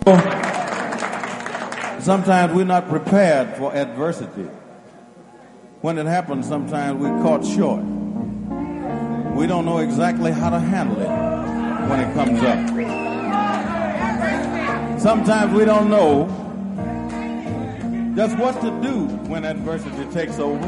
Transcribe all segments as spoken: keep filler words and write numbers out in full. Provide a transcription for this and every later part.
Sometimes we're not prepared for adversity. When it happens, sometimes we're caught short. We don't know exactly how to handle it when it comes up. Sometimes we don't know just what to do when adversity takes over.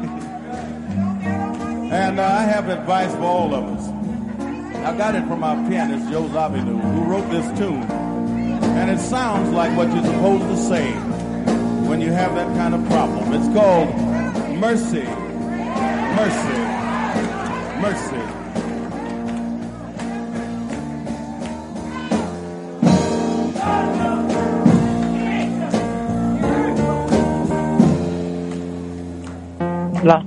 And uh, I have advice for all of us. I got it from our pianist, Joe Zawinul, who wrote this tune. And it sounds like what you're supposed to say when you have that kind of problem. It's called mercy, mercy, mercy. La.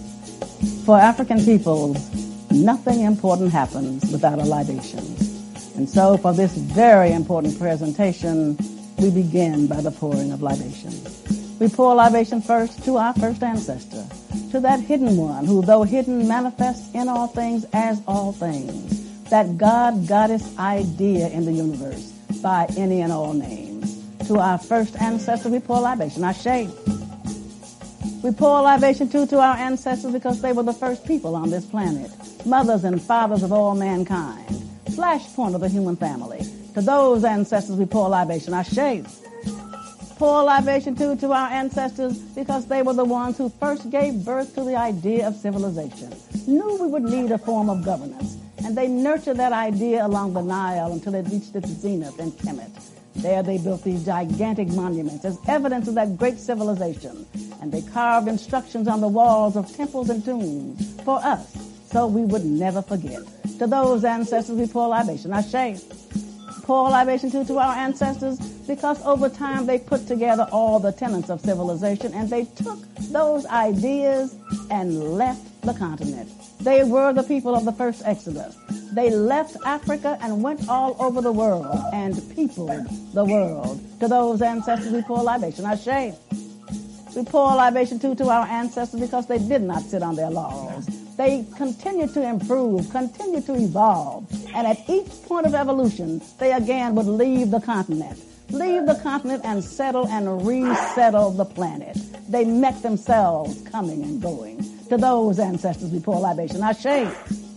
For African people, nothing important happens without a libation. And so for this very important presentation, we begin by the pouring of libation. We pour libation first to our first ancestor, to that hidden one who, though hidden, manifests in all things as all things, that God, goddess idea in the universe by any and all names. To our first ancestor, we pour libation, Ashe. We pour libation too to our ancestors because they were the first people on this planet, mothers and fathers of all mankind, flashpoint of the human family. To those ancestors, we pour libation, Ashe. Pour libation too to our ancestors because they were the ones who first gave birth to the idea of civilization, knew we would need a form of governance, and they nurtured that idea along the Nile until it reached its zenith in Kemet. There they built these gigantic monuments as evidence of that great civilization, and they carved instructions on the walls of temples and tombs for us, so we would never forget. To those ancestors, we pour libation, Ashe. Pour libation too to our ancestors because over time they put together all the tenets of civilization and they took those ideas and left the continent. They were the people of the first Exodus. They left Africa and went all over the world and peopled the world. To those ancestors we pour libation, Ashe. We pour libation too to our ancestors because they did not sit on their laurels. They continued to improve, continued to evolve, and at each point of evolution, they again would leave the continent. Leave the continent and settle and resettle the planet. They met themselves coming and going. To those ancestors we pour libation, Ashe.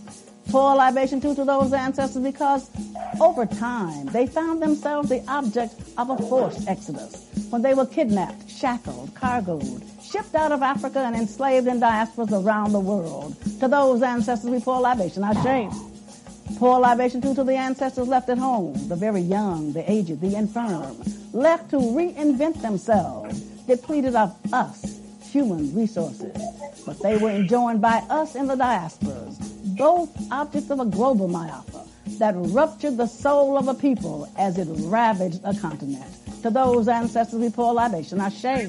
Pour libation too to those ancestors because over time they found themselves the object of a forced exodus. When they were kidnapped, shackled, cargoed, shipped out of Africa and enslaved in diasporas around the world. To those ancestors we pour libation, Ashe. Pour libation too to the ancestors left at home, the very young, the aged, the infirm, left to reinvent themselves, depleted of us, human resources. But they were enjoined by us in the diasporas, both objects of a global myopia that ruptured the soul of a people as it ravaged a continent. To those ancestors we pour libation, Ashe.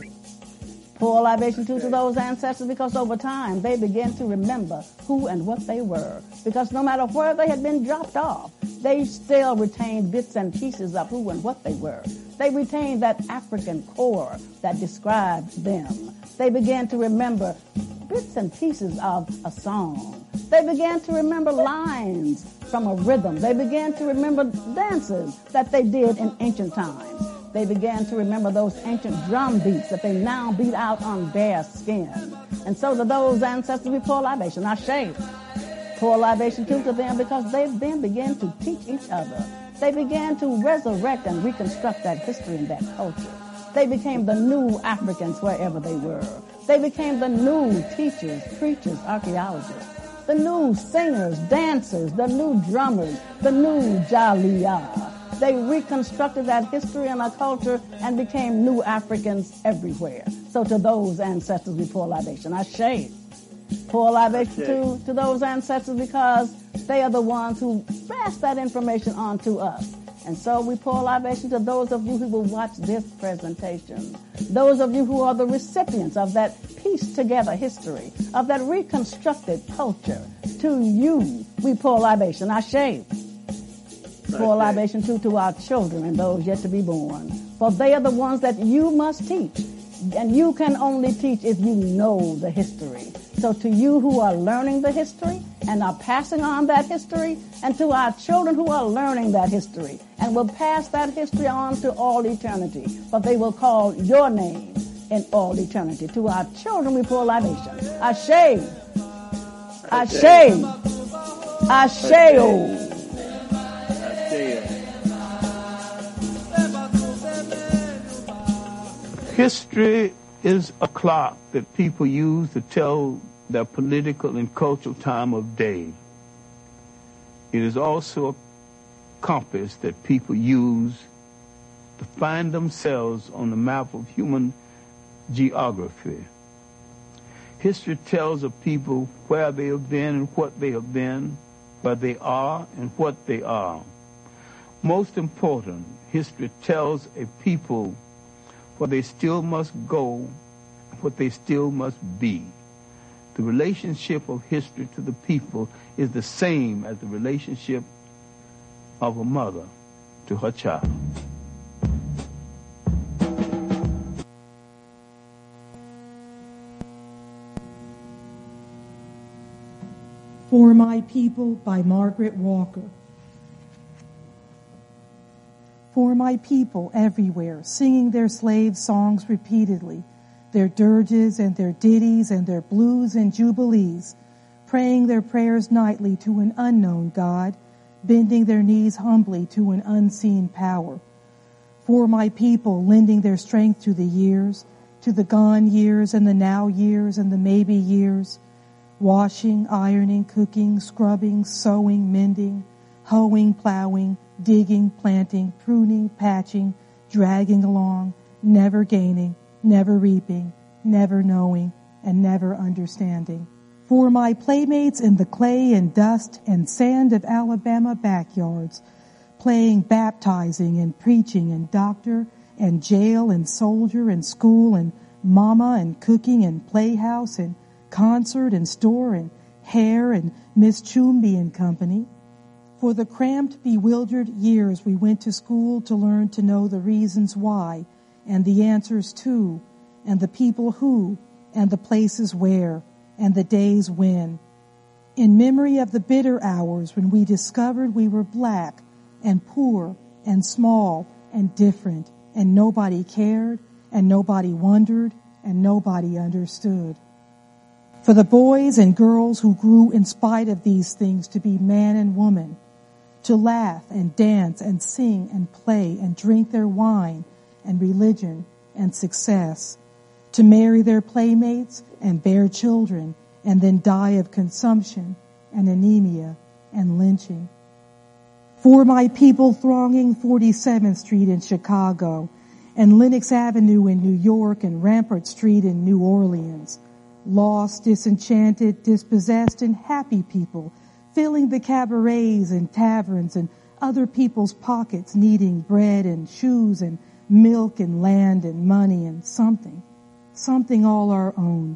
Pour libation too to those ancestors because over time they began to remember who and what they were. Because no matter where they had been dropped off, they still retained bits and pieces of who and what they were. They retained that African core that described them. They began to remember bits and pieces of a song. They began to remember lines from a rhythm. They began to remember dances that they did in ancient times. They began to remember those ancient drum beats that they now beat out on bare skin. And so to those ancestors we pour libation, Ashe. Pour libation too to them because they then began to teach each other. They began to resurrect and reconstruct that history and that culture. They became the new Africans wherever they were. They became the new teachers, preachers, archaeologists, the new singers, dancers, the new drummers, the new Jaliyah. They reconstructed that history and our culture and became new Africans everywhere. So to those ancestors we pour libation, Ashe. Pour libation to, to those ancestors because they are the ones who pass that information on to us. And so we pour libation to those of you who will watch this presentation. Those of you who are the recipients of that pieced together history, of that reconstructed culture. To you, we pour libation, Ashe. Pour libation too to our children and those yet to be born. For they are the ones that you must teach. And you can only teach if you know the history. So to you who are learning the history and are passing on that history, and to our children who are learning that history and will pass that history on to all eternity, but they will call your name in all eternity. To our children we pour libation. Ashe. Ashe. Ashe. History is a clock that people use to tell their political and cultural time of day. It is also a compass that people use to find themselves on the map of human geography. History tells of people where they have been and what they have been, where they are and what they are. Most important, history tells a people where they still must go, what they still must be. The relationship of history to the people is the same as the relationship of a mother to her child. For My People by Margaret Walker. For my people everywhere, singing their slave songs repeatedly, their dirges and their ditties and their blues and jubilees, praying their prayers nightly to an unknown God, bending their knees humbly to an unseen power. For my people lending their strength to the years, to the gone years and the now years and the maybe years, washing, ironing, cooking, scrubbing, sewing, mending, hoeing, plowing, digging, planting, pruning, patching, dragging along, never gaining, never reaping, never knowing, and never understanding. For my playmates in the clay and dust and sand of Alabama backyards, playing baptizing and preaching and doctor and jail and soldier and school and mama and cooking and playhouse and concert and store and hair and Miss Chumby and company. For the cramped, bewildered years we went to school to learn to know the reasons why and the answers to and the people who and the places where and the days when. In memory of the bitter hours when we discovered we were black and poor and small and different and nobody cared and nobody wondered and nobody understood. For the boys and girls who grew in spite of these things to be man and woman, to laugh and dance and sing and play and drink their wine and religion and success, to marry their playmates and bear children and then die of consumption and anemia and lynching. For my people thronging forty-seventh Street in Chicago and Lenox Avenue in New York and Rampart Street in New Orleans, lost, disenchanted, dispossessed, and happy people filling the cabarets and taverns and other people's pockets needing bread and shoes and milk and land and money and something, something all our own.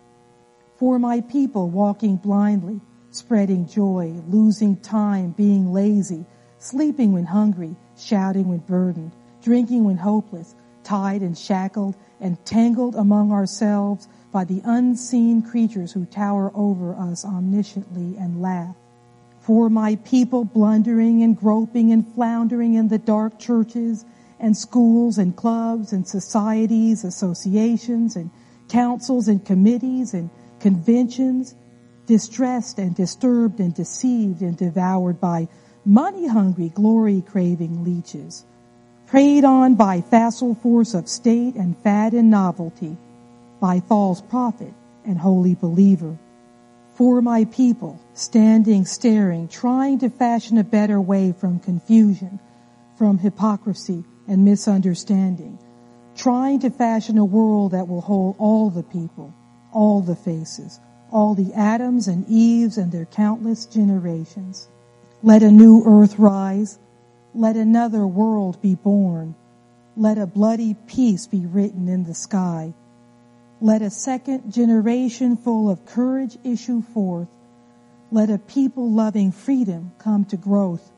For my people walking blindly, spreading joy, losing time, being lazy, sleeping when hungry, shouting when burdened, drinking when hopeless, tied and shackled and tangled among ourselves by the unseen creatures who tower over us omnisciently and laugh. For my people blundering and groping and floundering in the dark churches and schools and clubs and societies, associations and councils and committees and conventions, distressed and disturbed and deceived and devoured by money-hungry, glory-craving leeches, preyed on by facile force of state and fad and novelty, by false prophet and holy believer. For my people, standing, staring, trying to fashion a better way from confusion, from hypocrisy and misunderstanding, trying to fashion a world that will hold all the people, all the faces, all the Adams and Eves and their countless generations. Let a new earth rise. Let another world be born. Let a bloody peace be written in the sky. Let a second generation full of courage issue forth. Let a people loving freedom come to growth.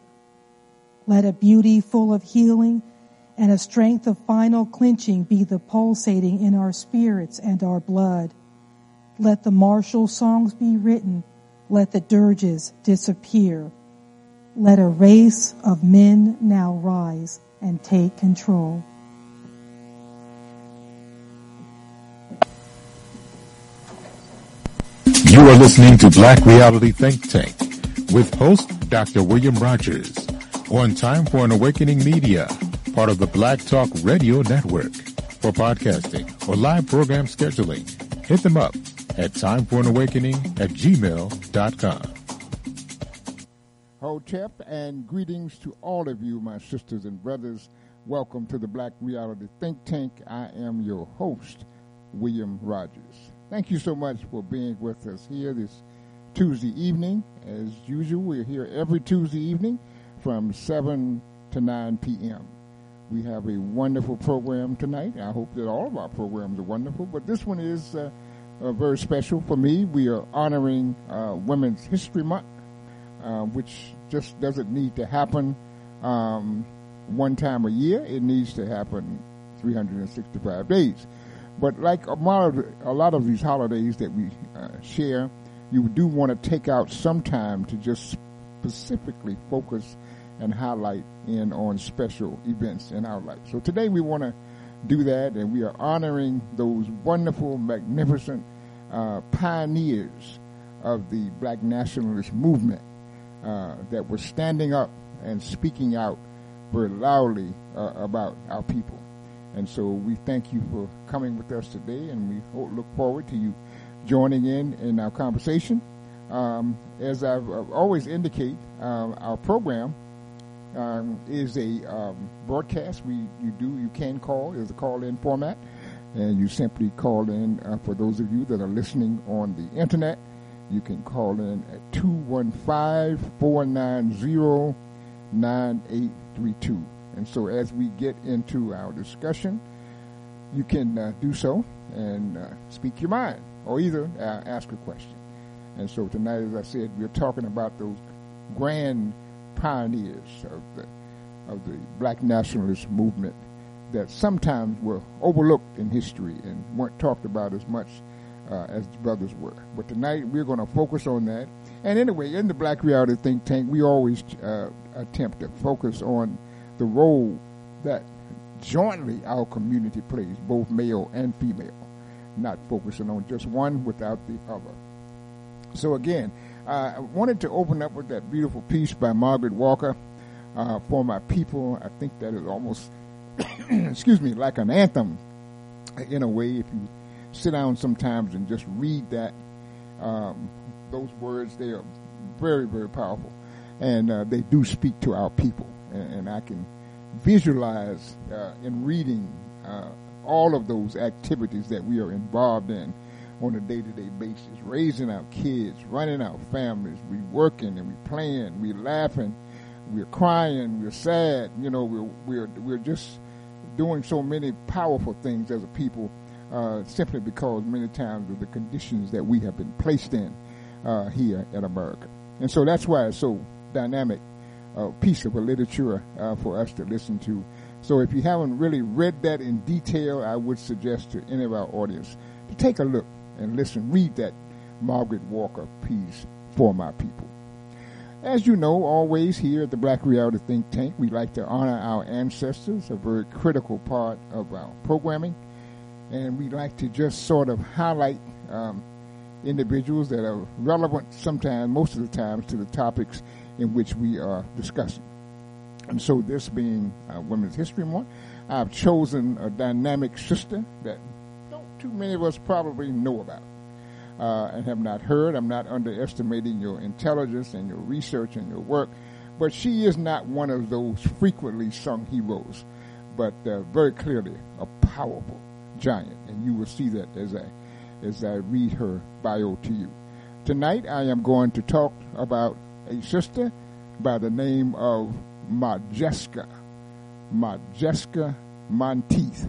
Let a beauty full of healing and a strength of final clinching be the pulsating in our spirits and our blood. Let the martial songs be written. Let the dirges disappear. Let a race of men now rise and take control. You are listening to Black Reality Think Tank with host Doctor William Rogers on Time for an Awakening Media, part of the Black Talk Radio Network. For podcasting or live program scheduling, hit them up at time for an awakening at gmail dot com. Hotep, and greetings to all of you, my sisters and brothers. Welcome to the Black Reality Think Tank. I am your host, William Rogers. Thank you so much for being with us here this Tuesday evening. As usual, we're here every Tuesday evening from seven to nine p.m. We have a wonderful program tonight. I hope that all of our programs are wonderful, but this one is uh, uh, very special for me. We are honoring uh, Women's History Month, uh, which just doesn't need to happen um, one time a year. It needs to happen three hundred sixty-five days. But like a lot of, a lot of these holidays that we uh, share, you do want to take out some time to just specifically focus and highlight in on special events in our life. So today we want to do that, and we are honoring those wonderful, magnificent uh, pioneers of the Black nationalist movement uh, that were standing up and speaking out very loudly uh, about our people. And so we thank you for coming with us today, and we ho- look forward to you joining in in our conversation. Um, as I've uh, always indicate, uh, our program um, is a um, broadcast. We you do you can call is a call-in format, and you simply call in. Uh, for those of you that are listening on the internet, you can call in at two one five, four nine zero, nine eight three two. And so as we get into our discussion, you can uh, do so and uh, speak your mind, or either uh, ask a question. And so tonight, as I said, we're talking about those grand pioneers of the of the Black nationalist movement that sometimes were overlooked in history and weren't talked about as much uh, as the brothers were. But tonight, we're going to focus on that. And anyway, in the Black Reality Think Tank, we always uh, attempt to focus on the role that jointly our community plays, both male and female, not focusing on just one without the other. So again, uh, I wanted to open up with that beautiful piece by Margaret Walker, uh, For My People. I think that is almost, excuse me, like an anthem in a way. If you sit down sometimes and just read that, um, those words, they are very, very powerful. And uh, they do speak to our people. And, and I can visualize uh, in reading uh, all of those activities that we are involved in on a day-to-day basis, raising our kids, running our families, we working and we playing, we laughing, we're crying, we're sad, you know, we're we're we're just doing so many powerful things as a people, uh, simply because many times of the conditions that we have been placed in uh, here in America. And so that's why it's so dynamic a piece of a literature uh, for us to listen to. So if you haven't really read that in detail, I would suggest to any of our audience to take a look and listen, read that Margaret Walker piece, For My People. As you know, always here at the Black Reality Think Tank, we like to honor our ancestors, a very critical part of our programming. And we like to just sort of highlight um, individuals that are relevant sometimes, most of the times, to the topics in which we are discussing. And so this being uh, Women's History Month, I've chosen a dynamic sister that not too many of us probably know about uh, and have not heard. I'm not underestimating your intelligence and your research and your work, but she is not one of those frequently sung heroes, but uh, very clearly a powerful giant, and you will see that as I, as I read her bio to you. Tonight I am going to talk about a sister by the name of Modjeska, Modjeska Monteith,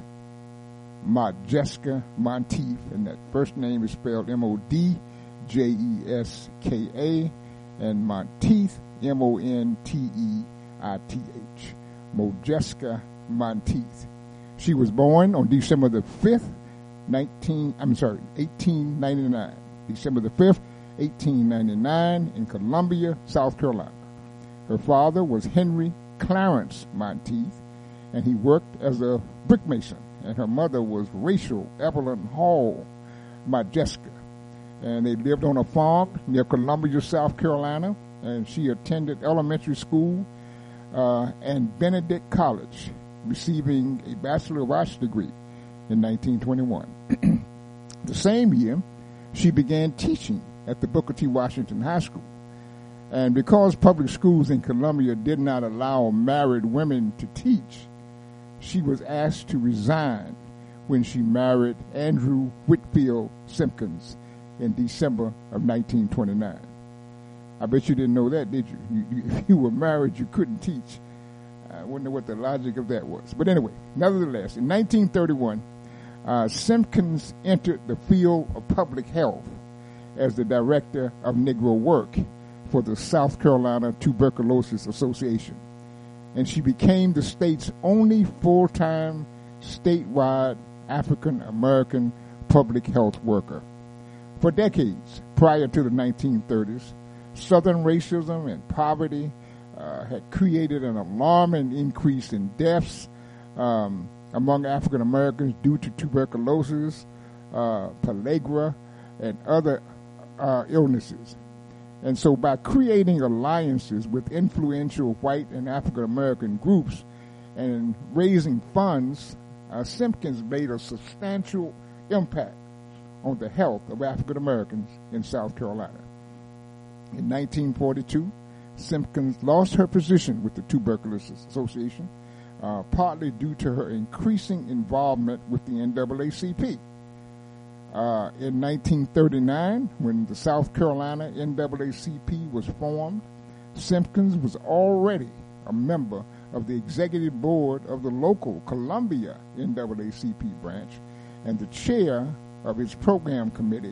Modjeska Monteith, and that first name is spelled M O D J E S K A, and Monteith, M O N T E I T H, Modjeska Monteith. She was born on December the fifth, nineteen, I'm sorry, eighteen ninety-nine, December the fifth, eighteen ninety-nine, in Columbia, South Carolina. Her father was Henry Clarence Monteith, and he worked as a brickmason. And her mother was Rachel Evelyn Hall Modjeska. And they lived on a farm near Columbia, South Carolina, and she attended elementary school uh, and Benedict College, receiving a Bachelor of Arts degree in nineteen twenty-one. The same year, she began teaching at the Booker T. Washington High School. And because public schools in Columbia did not allow married women to teach, she was asked to resign when she married Andrew Whitfield Simpkins in December of nineteen twenty-nine. I bet you didn't know that, did you? you, you if you were married, you couldn't teach. I wonder what the logic of that was. But anyway, nevertheless, in nineteen thirty-one, uh, Simpkins entered the field of public health as the director of Negro work for the South Carolina Tuberculosis Association. and she became the state's only full-time statewide African American public health worker. For decades prior to the nineteen thirties, Southern racism and poverty uh, had created an alarming increase in deaths um, among African Americans due to tuberculosis, uh, pellagra, and other uh, illnesses. And so by creating alliances with influential white and African American groups and raising funds, uh, Simpkins made a substantial impact on the health of African Americans in South Carolina. In nineteen forty-two, Simpkins lost her position with the Tuberculosis Association, uh, partly due to her increasing involvement with the N double A C P. Uh, in nineteen thirty-nine, when the South Carolina N double A C P was formed, Simpkins was already a member of the executive board of the local Columbia N double A C P branch and the chair of its program committee.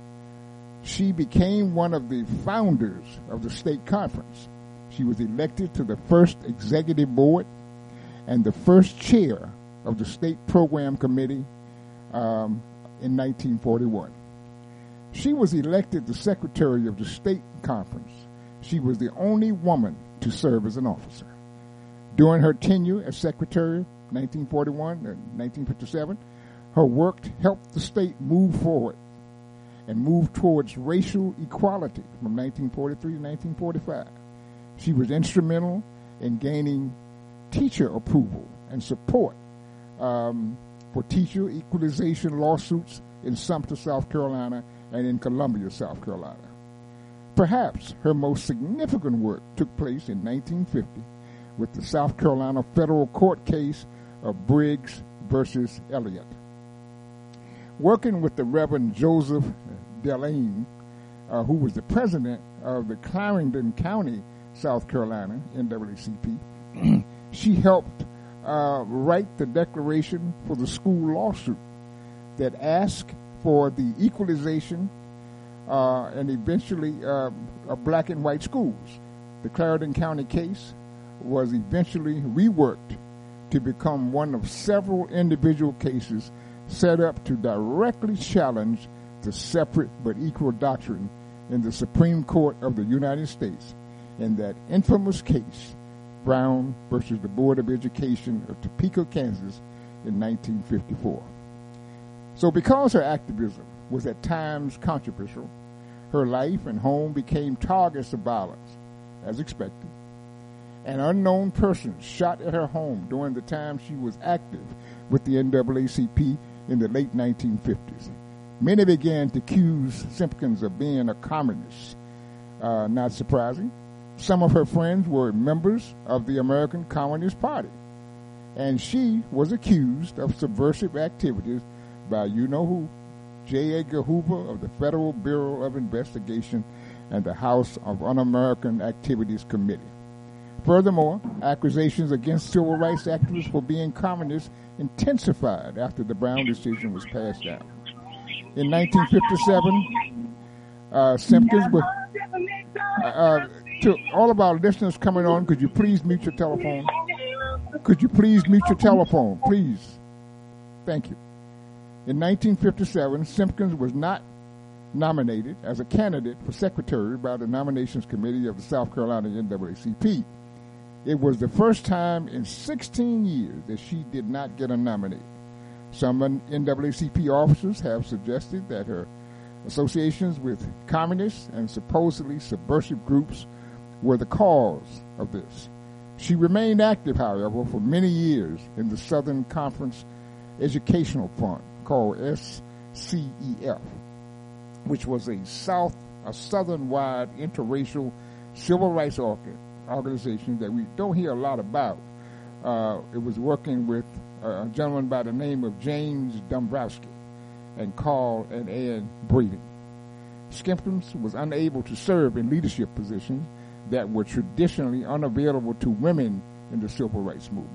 She became one of the founders of the state conference. She was elected to the first executive board and the first chair of the state program committee um, in nineteen forty-one. She was elected the secretary of the state conference. She was the only woman to serve as an officer. During her tenure as secretary, nineteen forty-one and nineteen fifty-seven, her work helped the state move forward and move towards racial equality from nineteen forty-three to nineteen forty-five. She was instrumental in gaining teacher approval and support um, for teacher equalization lawsuits in Sumter, South Carolina, and in Columbia, South Carolina. Perhaps her most significant work took place in nineteen fifty with the South Carolina federal court case of Briggs versus Elliott. Working with the Reverend Joseph Delane, uh, who was the president of the Clarendon County, South Carolina N double A C P, she helped uh, write the declaration for the school lawsuit that asked for the equalization uh, and eventually uh, of black and white schools. The Clarendon County case was eventually reworked to become one of several individual cases set up to directly challenge the separate but equal doctrine in the Supreme Court of the United States in that infamous case, Brown versus the Board of Education of Topeka, Kansas, in nineteen fifty-four. So because her activism was at times controversial, her life and home became targets of violence, as expected. An unknown person shot at her home during the time she was active with the N double A C P in the late nineteen fifties. Many began to accuse Simpkins of being a communist. Uh, not surprising. Some of her friends were members of the American Communist Party, and she was accused of subversive activities by you-know-who, J. Edgar Hoover of the Federal Bureau of Investigation and the House of Un-American Activities Committee. Furthermore, accusations against civil rights activists for being communists intensified after the Brown decision was passed down. In nineteen fifty-seven, uh, Simpkins was, uh, uh, to all of our listeners coming on, could you please mute your telephone? Could you please mute your telephone, please? Thank you. In nineteen fifty-seven, Simpkins was not nominated as a candidate for secretary by the Nominations Committee of the South Carolina N double A C P. It was the first time in sixteen years that she did not get a nominee. Some N double A C P officers have suggested that her associations with communists and supposedly subversive groups were the cause of this. She remained active, however, for many years in the Southern Conference Educational Fund, called S C E F, which was a South, a Southern-wide interracial civil rights organization that we don't hear a lot about. Uh, it was working with a gentleman by the name of James Dombrowski and Carl and Ann Brady. Simpkins was unable to serve in leadership positions that were traditionally unavailable to women in the civil rights movement.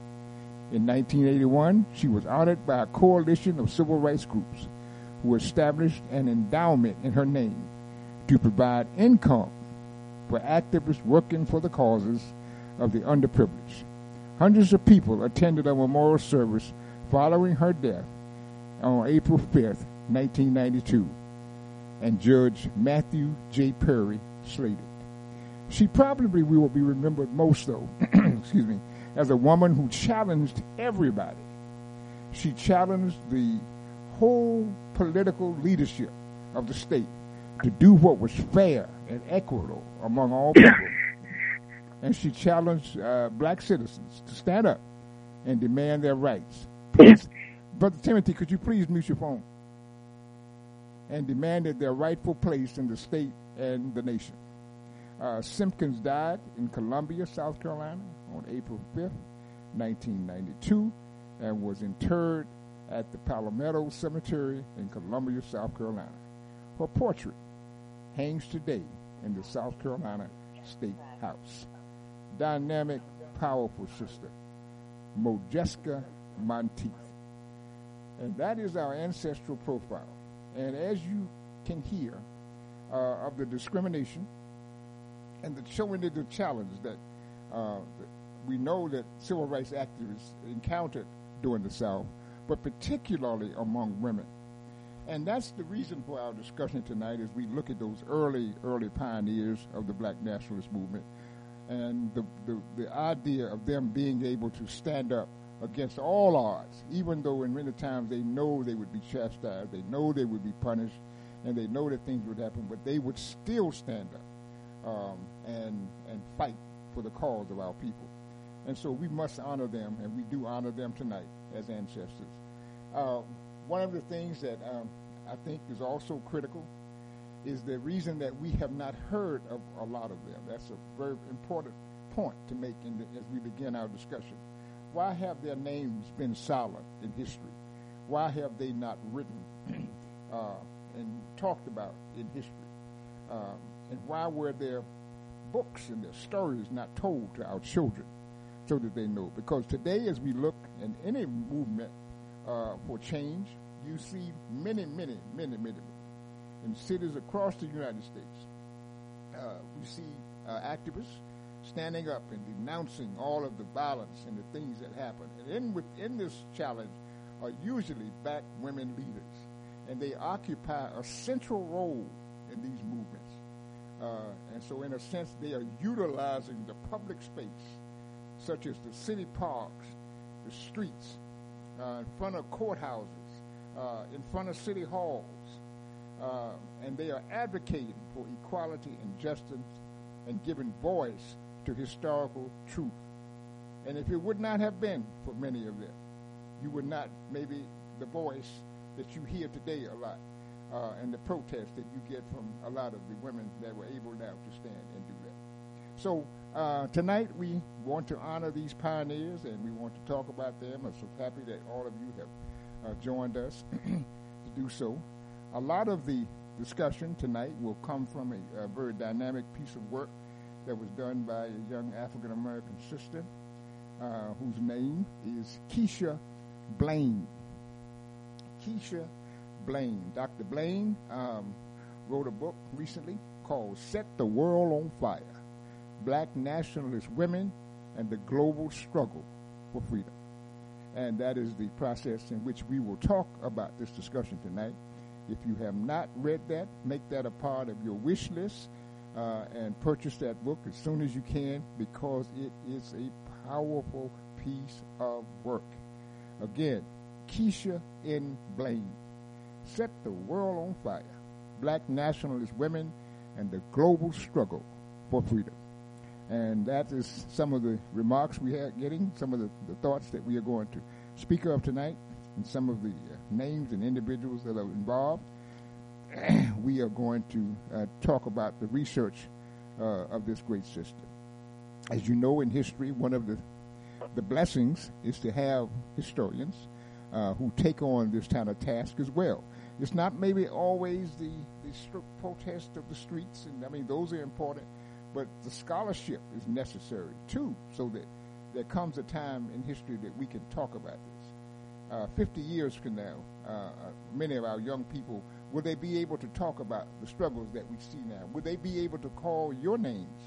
In nineteen eighty-one, she was honored by a coalition of civil rights groups who established an endowment in her name to provide income for activists working for the causes of the underprivileged. Hundreds of people attended a memorial service following her death on April fifth, nineteen ninety-two, and Judge Matthew J. Perry slated. She probably will be remembered most, though, excuse me, as a woman who challenged everybody. She challenged the whole political leadership of the state to do what was fair and equitable among all people. And she challenged uh, black citizens to stand up and demand their rights. Please, Brother Timothy, could you please mute your phone? And demanded their rightful place in the state and the nation. Uh, Simpkins died in Columbia, South Carolina on April fifth, nineteen ninety-two, and was interred at the Palmetto Cemetery in Columbia, South Carolina. Her portrait hangs today in the South Carolina State House. Dynamic, powerful sister, Modjeska Monteith. And that is our ancestral profile. And as you can hear uh, of the discrimination and the showing of the challenge that uh, we know that civil rights activists encountered during the South, but particularly among women. And that's the reason for our discussion tonight as we look at those early, early pioneers of the black nationalist movement and the, the, the idea of them being able to stand up against all odds, even though in many times they know they would be chastised, they know they would be punished, and they know that things would happen, but they would still stand up um, and, and fight for the cause of our people. And so we must honor them, and we do honor them tonight as ancestors. Uh, one of the things that um, I think is also critical is the reason that we have not heard of a lot of them. That's a very important point to make in the, as we begin our discussion. Why have their names been silent in history? Why have they not written uh, and talked about in history? Um, and why were their books and their stories not told to our children so that they know? Because today, as we look in any movement uh, for change, you see many, many, many, many in cities across the United States. Uh, we see uh, activists standing up and denouncing all of the violence and the things that happen. And in, within this challenge are usually black women leaders, and they occupy a central role in these movements. Uh, and so in a sense, they are utilizing the public space, such as the city parks, the streets, uh, in front of courthouses, uh, in front of city halls, uh, and they are advocating for equality and justice and giving voice to historical truth. And if it would not have been for many of them, you would not maybe the voice that you hear today a lot uh, and the protest that you get from a lot of the women that were able now to stand and do that. So uh, tonight we want to honor these pioneers and we want to talk about them. I'm so happy that all of you have uh, joined us to do so. A lot of the discussion tonight will come from a, a very dynamic piece of work that was done by a young African-American sister uh, whose name is Keisha Blaine. Keisha Blaine. Doctor Blaine um, wrote a book recently called Set the World on Fire, Black Nationalist Women and the Global Struggle for Freedom. And that is the process in which we will talk about this discussion tonight. If you have not read that, make that a part of your wish list. Uh, and purchase that book as soon as you can because it is a powerful piece of work. Again, Keisha N. Blaine, Set the World on Fire, Black Nationalist Women and the Global Struggle for Freedom. And that is some of the remarks we are getting, some of the, the thoughts that we are going to speak of tonight, and some of the uh, names and individuals that are involved. We are going to uh, talk about the research uh, of this great system. As you know, in history, one of the the blessings is to have historians uh, who take on this kind of task as well. It's not maybe always the, the strict protest of the streets, and I mean, those are important, but the scholarship is necessary too, so that there comes a time in history that we can talk about this. Uh, fifty years from now, uh, many of our young people, will they be able to talk about the struggles that we see now? Will they be able to call your names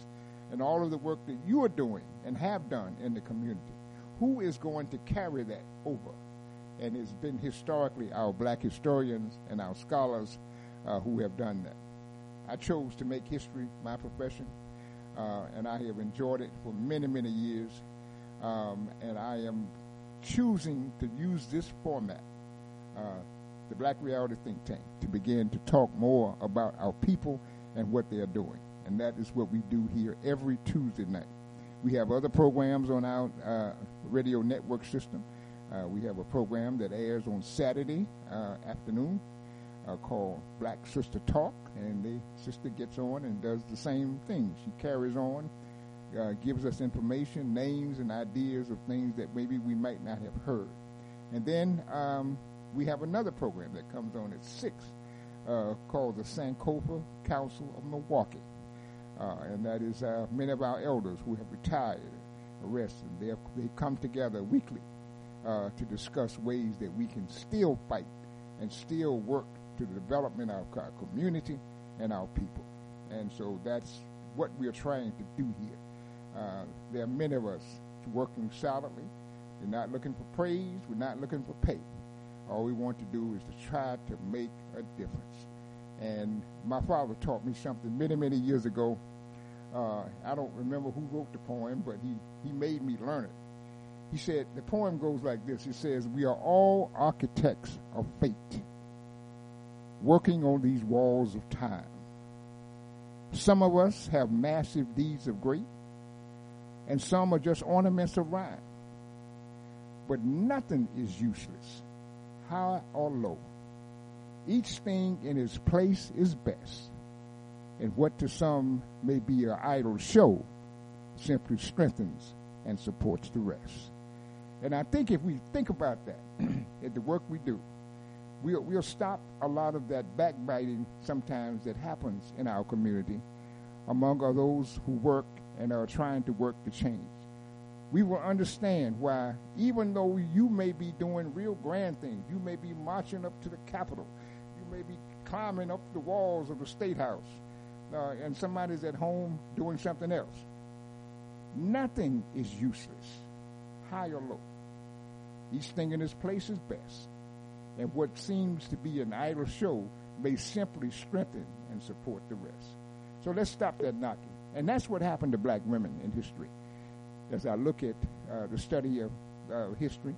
and all of the work that you are doing and have done in the community, who is going to carry that over? And it's been historically our black historians and our scholars uh, who have done that. I chose to make history my profession, uh, and I have enjoyed it for many, many years. Um, and I am choosing to use this format, uh, the Black Reality Think Tank, to begin to talk more about our people and what they are doing. And that is what we do here every Tuesday night. We have other programs on our uh, radio network system. Uh, we have a program that airs on Saturday uh, afternoon uh, called Black Sister Talk, and the sister gets on and does the same thing. She carries on, uh, gives us information, names, and ideas of things that maybe we might not have heard. And then um, we have another program that comes on at six uh, called the Sankofa Council of Milwaukee. Uh, and that is uh, many of our elders who have retired, arrested. They have, they come together weekly uh, to discuss ways that we can still fight and still work to the development of our community and our people. And so that's what we are trying to do here. Uh, there are many of us working solidly. We're not looking for praise. We're not looking for pay. All we want to do is to try to make a difference. And my father taught me something many, many years ago. Uh, I don't remember who wrote the poem, but he, he made me learn it. He said, the poem goes like this. It says, we are all architects of fate, working on these walls of time. Some of us have massive deeds of great, and some are just ornaments of rhyme. But nothing is useless, high or low. Each thing in its place is best, and what to some may be an idle show simply strengthens and supports the rest. And I think if we think about that, at the work we do, we'll, we'll stop a lot of that backbiting sometimes that happens in our community among those who work and are trying to work to change. We will understand why, even though you may be doing real grand things, you may be marching up to the Capitol, you may be climbing up the walls of the State House, uh, and somebody's at home doing something else. Nothing is useless, high or low. Each thing in its place is best, and what seems to be an idle show may simply strengthen and support the rest. So let's stop that knocking. And that's what happened to black women in history. As I look at uh, the study of uh, history,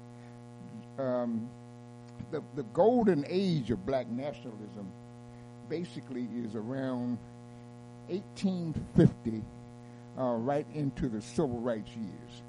um, the, the golden age of black nationalism basically is around eighteen fifty, uh, right into the civil rights years.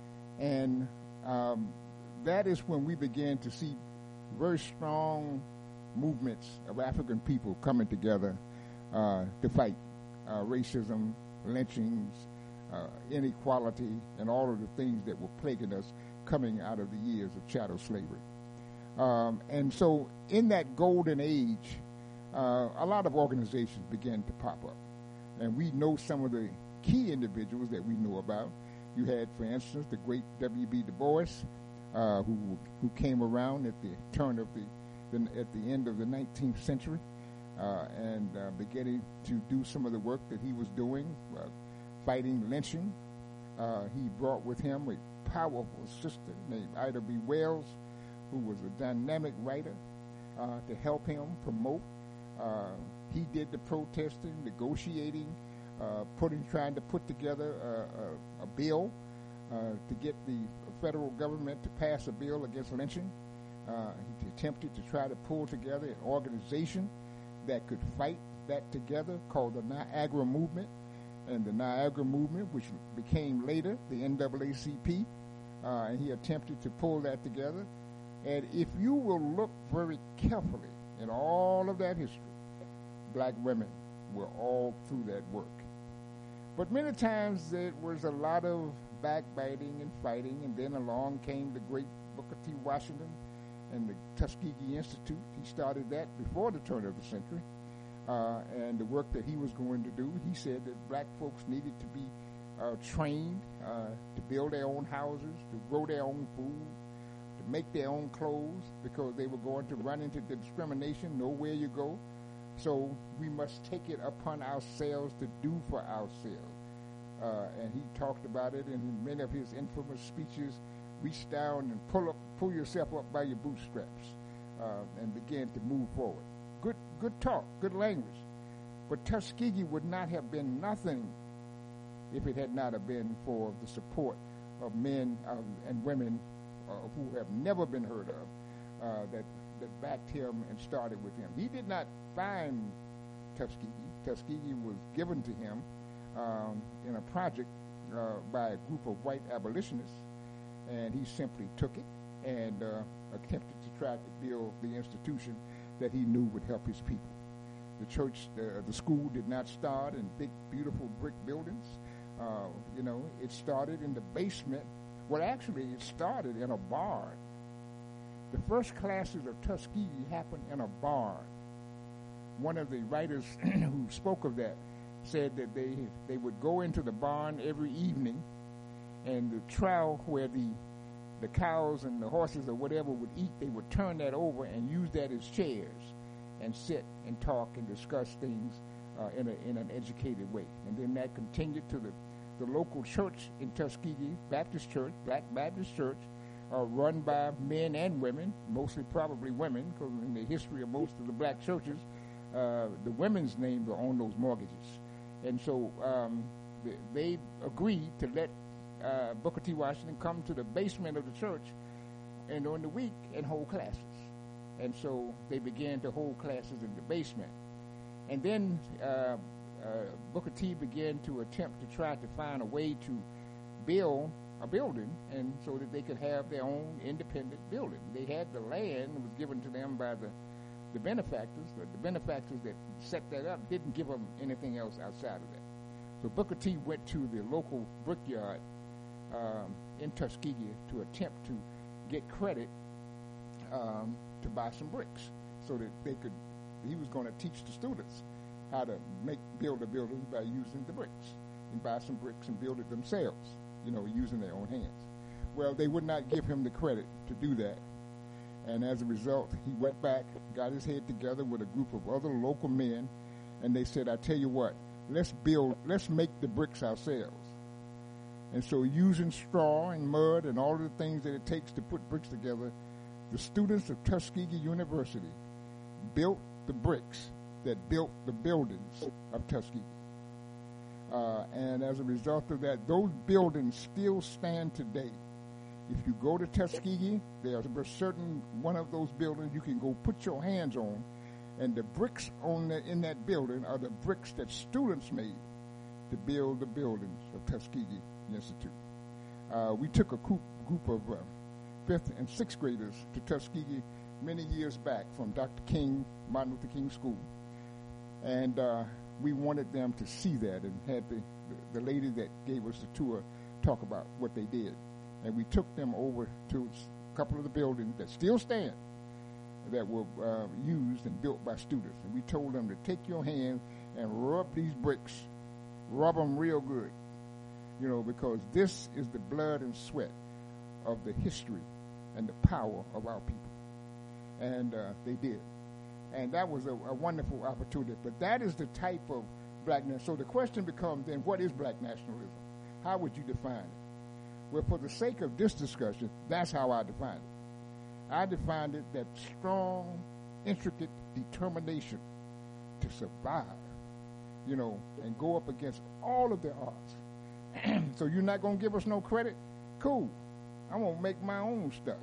And um, that is when we began to see very strong movements of African people coming together uh, to fight uh, racism, lynchings, uh, inequality, and all of the things that were plaguing us coming out of the years of chattel slavery. Um, and so in that golden age, uh, a lot of organizations began to pop up. And we know some of the key individuals that we know about. You had, for instance, the great W B Du Bois, uh, who who came around at the turn of the, the at the end of the nineteenth century, uh, and uh, beginning to do some of the work that he was doing, uh, fighting lynching. Uh, he brought with him a powerful sister named Ida B. Wells, who was a dynamic writer, uh, to help him promote. Uh, he did the protesting, negotiating, uh, putting, trying to put together a, a, a bill uh, to get the federal government to pass a bill against lynching. Uh, he attempted to try to pull together an organization that could fight that together called the Niagara Movement. And the Niagara Movement, which became later the N double A C P, uh, and he attempted to pull that together. And if you will look very carefully in all of that history, black women were all through that work. But many times there was a lot of backbiting and fighting, and then along came the great Booker T. Washington and the Tuskegee Institute. He started that before the turn of the century. Uh, and the work that he was going to do, he said that black folks needed to be uh, trained uh, to build their own houses, to grow their own food, to make their own clothes, because they were going to run into the discrimination nowhere you go. So we must take it upon ourselves to do for ourselves. Uh, and he talked about it in many of his infamous speeches. Reach down and pull up, pull yourself up by your bootstraps, uh, and begin to move forward. Good, good talk, good language. But Tuskegee would not have been nothing if it had not have been for the support of men uh, and women uh, who have never been heard of, uh, that that backed him and started with him. He did not find Tuskegee. Tuskegee was given to him um, in a project uh, by a group of white abolitionists, and he simply took it and uh, attempted to try to build the institution that he knew would help his people. The church, uh, the school did not start in big, beautiful brick buildings. Uh, you know, it started in the basement. Well, actually, it started in a barn. The first classes of Tuskegee happened in a barn. One of the writers who spoke of that said that they they would go into the barn every evening, and the trough where the the cows and the horses or whatever would eat, they would turn that over and use that as chairs and sit and talk and discuss things uh, in a in an educated way. And then that continued to the the local church in Tuskegee, Baptist Church, Black Baptist Church, uh, run by men and women, mostly probably women, because in the history of most of the black churches, uh, the women's names are on those mortgages. And so um, they, they agreed to let uh, Booker T. Washington come to the basement of the church and during the week and hold classes. And so they began to hold classes in the basement. And then uh, uh, Booker T began to attempt to try to find a way to build a building, and so that they could have their own independent building. They had the land that was given to them by the, the benefactors, but the benefactors that set that up didn't give them anything else outside of that. So Booker T went to the local brickyard um, in Tuskegee to attempt to get credit um, to buy some bricks, so that they could. He was going to teach the students how to make build a building by using the bricks, and buy some bricks and build it themselves, you know, using their own hands. Well, they would not give him the credit to do that, and as a result, he went back, got his head together with a group of other local men, and they said, "I tell you what, let's build, let's make the bricks ourselves." And so, using straw and mud and all of the things that it takes to put bricks together, the students of Tuskegee University built the bricks that built the buildings of Tuskegee. Uh, and as a result of that, those buildings still stand today. If you go to Tuskegee, there's a certain one of those buildings you can go put your hands on, and the bricks on the, in that building are the bricks that students made to build the buildings of Tuskegee Institute. Uh, we took a group, group of uh, fifth and sixth graders to Tuskegee many years back from Doctor King, Martin Luther King School. And uh, we wanted them to see that, and had the, the, the lady that gave us the tour talk about what they did. And we took them over to a couple of the buildings that still stand, that were uh, used and built by students. And we told them to take your hand and rub these bricks, rub them real good, you know, because this is the blood and sweat of the history and the power of our people. And uh, they did. And that was a, a wonderful opportunity. But that is the type of blackness. So the question becomes then, what is black nationalism? How would you define it? Well, for the sake of this discussion, that's how I define it. I defined it that strong, intricate determination to survive, you know, and go up against all of the odds. So you're not going to give us no credit? Cool. I'm going to make my own stuff.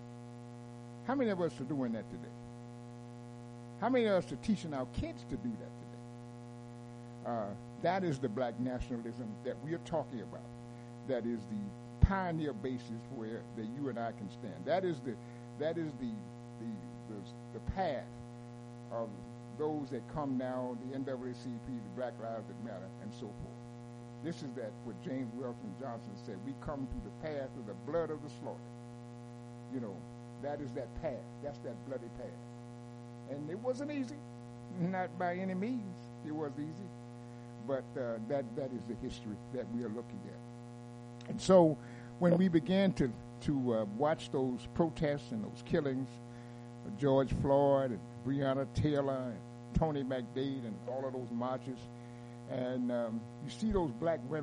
How many of us are doing that today? How many of us are teaching our kids to do that today? Uh, that is the black nationalism that we are talking about. That is the pioneer basis where that you and I can stand. That is the that is the the the, the path of those that come now, the N double A C P, the Black Lives That Matter, and so forth. This is that what James Wilson Johnson said. We come through the path of the blood of the slaughter. You know, that is that path. That's that bloody path. And it wasn't easy, not by any means. It was easy, but uh, that that is the history that we are looking at. And so, when we began to to uh, watch those protests and those killings, uh, George Floyd and Breonna Taylor and Tony McDade and all of those marches, and um, you see those black women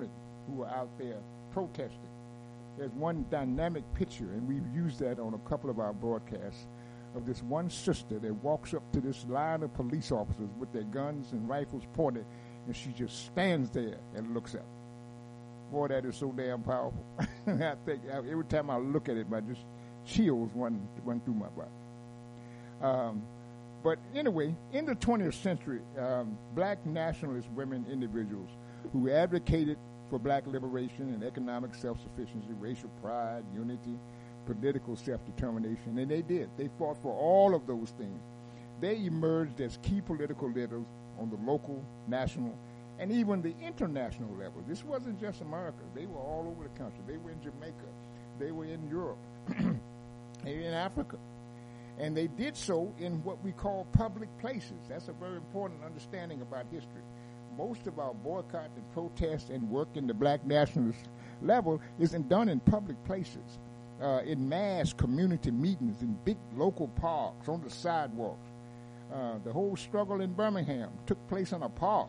who are out there protesting. There's one dynamic picture, and we've used that on a couple of our broadcasts, of this one sister that walks up to this line of police officers with their guns and rifles pointed, and she just stands there and looks up. Boy, that is so damn powerful. I think every time I look at it, my just chills run run through my body. Um, but anyway, in the twentieth century, um, black nationalist women individuals who advocated for black liberation and economic self-sufficiency, racial pride, unity, political self-determination, and they did. They fought for all of those things. They emerged as key political leaders on the local, national, and even the international level. This wasn't just America. They were all over the country. They were in Jamaica. They were in Europe. They were in Africa. And they did so in what we call public places. That's a very important understanding about history. Most of our boycott and protest and work in the black nationalist level isn't done in public places, uh, in mass community meetings, in big local parks, on the sidewalks. Uh, the whole struggle in Birmingham took place in a park.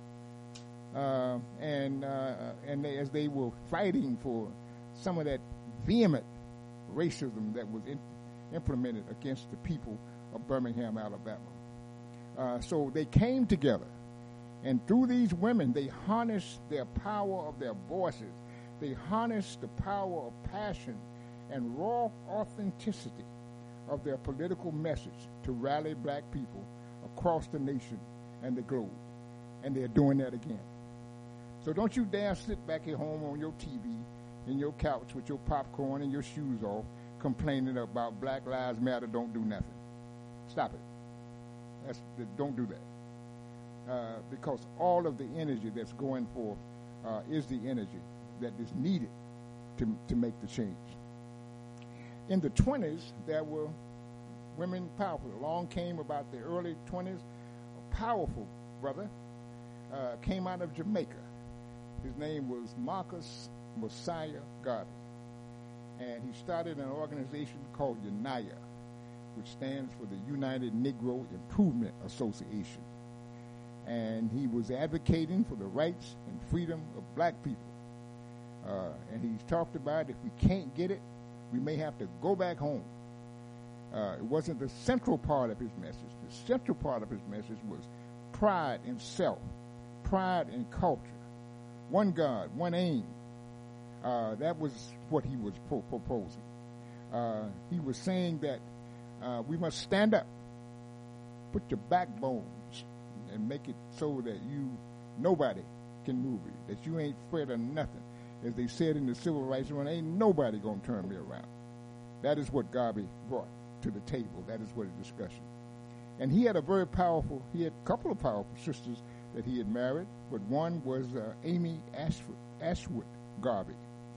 Uh, and uh, and they, as they were fighting for some of that vehement racism that was in, implemented against the people of Birmingham, Alabama. Uh, so they came together, and through these women, they harnessed their power of their voices. They harnessed the power of passion and raw authenticity of their political message to rally black people across the nation and the globe. And they're doing that again. So don't you dare sit back at home on your T V, in your couch with your popcorn and your shoes off, complaining about Black Lives Matter, don't do nothing. Stop it. That's, don't do that. Uh, because all of the energy that's going forth uh, is the energy that is needed to, to make the change. In the twenties, there were women powerful. Along came about the early twenties, a powerful brother uh, came out of Jamaica. His name was Marcus Mosiah Garvey. And he started an organization called UNIA, which stands for the United Negro Improvement Association. And he was advocating for the rights and freedom of black people. Uh, and he's talked about if we can't get it, we may have to go back home. Uh, it wasn't the central part of his message. The central part of his message was pride in self, pride in culture, one God, one aim. Uh, that was what he was pro- proposing. Uh, he was saying that uh, we must stand up, put your backbones, and make it so that you, nobody can move you, that you ain't afraid of nothing. As they said in the civil rights movement, ain't nobody going to turn me around. That is what Garvey brought to the table. That is what a discussion. And he had a very powerful, he had a couple of powerful sisters that he had married, but one was uh, Amy Ashwood, Ashwood Garvey.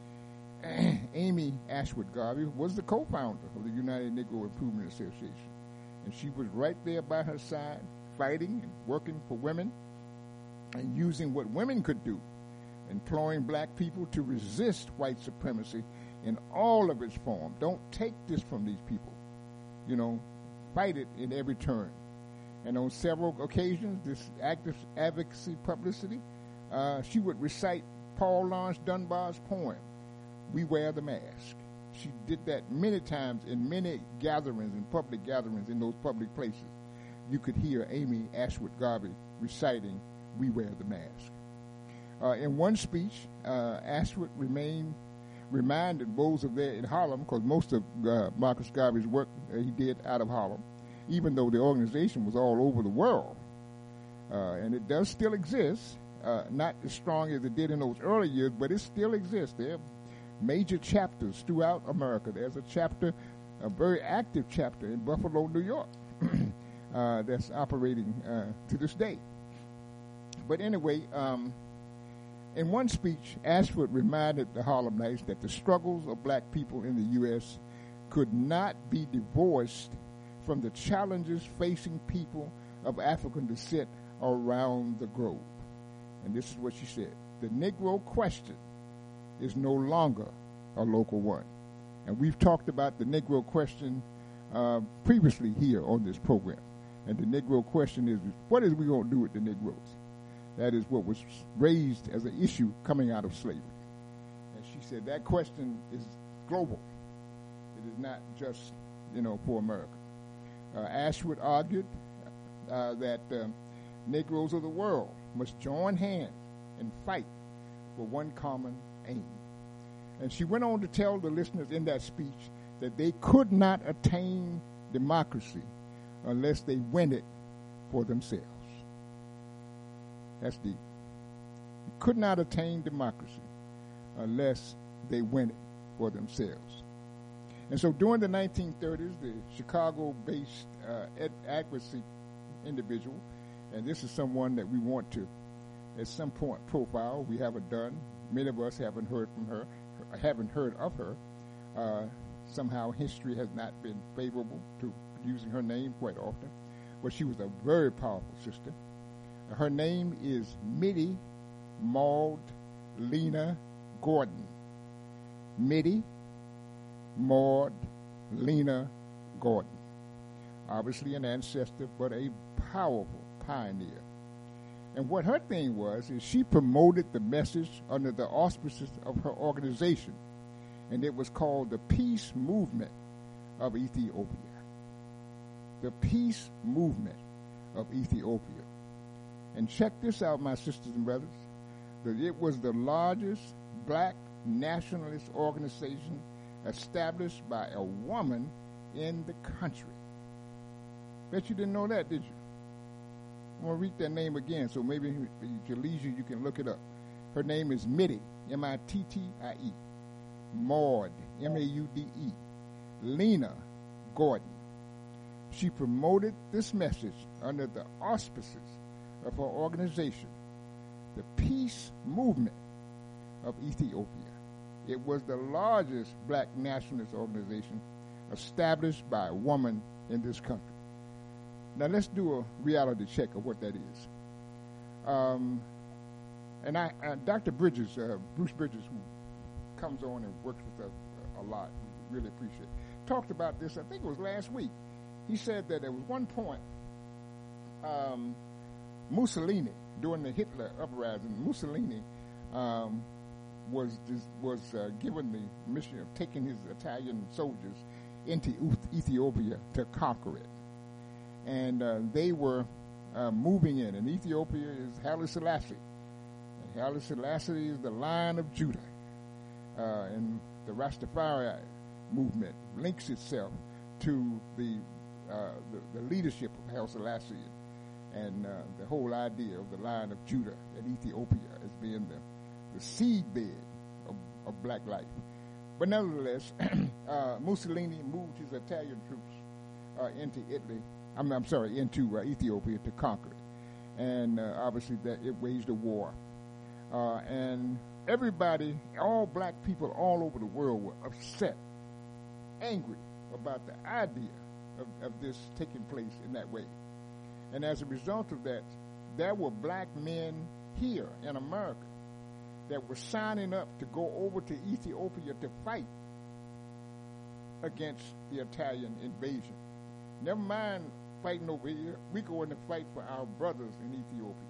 Amy Ashwood Garvey was the co-founder of the United Negro Improvement Association. And she was right there by her side, fighting and working for women and using what women could do, imploring black people to resist white supremacy in all of its form. Don't take this from these people. You know, fight it in every turn. And on several occasions, this active advocacy publicity, uh, she would recite Paul Laurence Dunbar's poem, We Wear the Mask. She did that many times in many gatherings, in public gatherings, in those public places. You could hear Amy Ashwood Garvey reciting We Wear the Mask. Uh, in one speech, uh, Ashwood remained, reminded those of there in Harlem, because most of uh, Marcus Garvey's work uh, he did out of Harlem, even though the organization was all over the world. Uh, and it does still exist, uh, not as strong as it did in those early years, but it still exists. There are major chapters throughout America. There's a chapter, a very active chapter in Buffalo, New York, uh, that's operating uh, to this day. But anyway, um, in one speech, Ashford reminded the Harlemites that the struggles of black people in the U S could not be divorced from the challenges facing people of African descent around the globe. And this is what she said. The Negro question is no longer a local one. And we've talked about the Negro question uh, previously here on this program. And the Negro question is, what is we going to do with the Negroes? That is what was raised as an issue coming out of slavery. said that question is global. It is not just, you know, for America. Uh, Ashwood argued uh, that uh, Negroes of the world must join hands and fight for one common aim. And she went on to tell the listeners in that speech that they could not attain democracy unless they win it for themselves. That's deep. You could not attain democracy unless they win it for themselves. And so during the nineteen thirties, the Chicago-based uh, ed- advocacy individual, and this is someone that we want to, at some point, profile. We haven't done. Many of us haven't heard from her, haven't heard of her. Uh, somehow history has not been favorable to using her name quite often. But she was a very powerful sister. Her name is Mittie Maud Lena Gordon. Mittie Maud Lena Gordon. Obviously an ancestor, but a powerful pioneer. And what her thing was is she promoted the message under the auspices of her organization, and it was called the Peace Movement of Ethiopia. The Peace Movement of Ethiopia. And check this out, my sisters and brothers, that it was the largest black nationalist organization established by a woman in the country. Bet you didn't know that, did you? I'm going to read that name again, so maybe at your leisure you can look it up. Her name is Mittie, M I T T I E. Maud, M A U D E. Lena Gordon. She promoted this message under the auspices of her organization, the Peace Movement of Ethiopia. It was the largest black nationalist organization established by a woman in this country. Now let's do a reality check of what that is. Um, and I, uh, Doctor Bridges, uh, Bruce Bridges, who comes on and works with us a lot, we really appreciate it, talked about this, I think it was last week. He said that at one point, um, Mussolini, during the Hitler uprising, Mussolini um, was was uh, given the mission of taking his Italian soldiers into Ethiopia to conquer it. And uh, they were uh, moving in. And Ethiopia is Haile Selassie. And Haile Selassie is the Lion of Judah. Uh, and the Rastafari movement links itself to the uh, the, the leadership of Haile Selassie and uh, the whole idea of the Lion of Judah and Ethiopia as being the, the seedbed of, of black life. But nevertheless, uh, Mussolini moved his Italian troops uh, into Italy. I'm, I'm sorry, into uh, Ethiopia to conquer it. And uh, obviously that it waged a war. Uh, and everybody, all black people all over the world were upset, angry about the idea of, of this taking place in that way. And as a result of that, there were black men here in America that were signing up to go over to Ethiopia to fight against the Italian invasion. Never mind fighting over here, we go in to fight for our brothers in Ethiopia.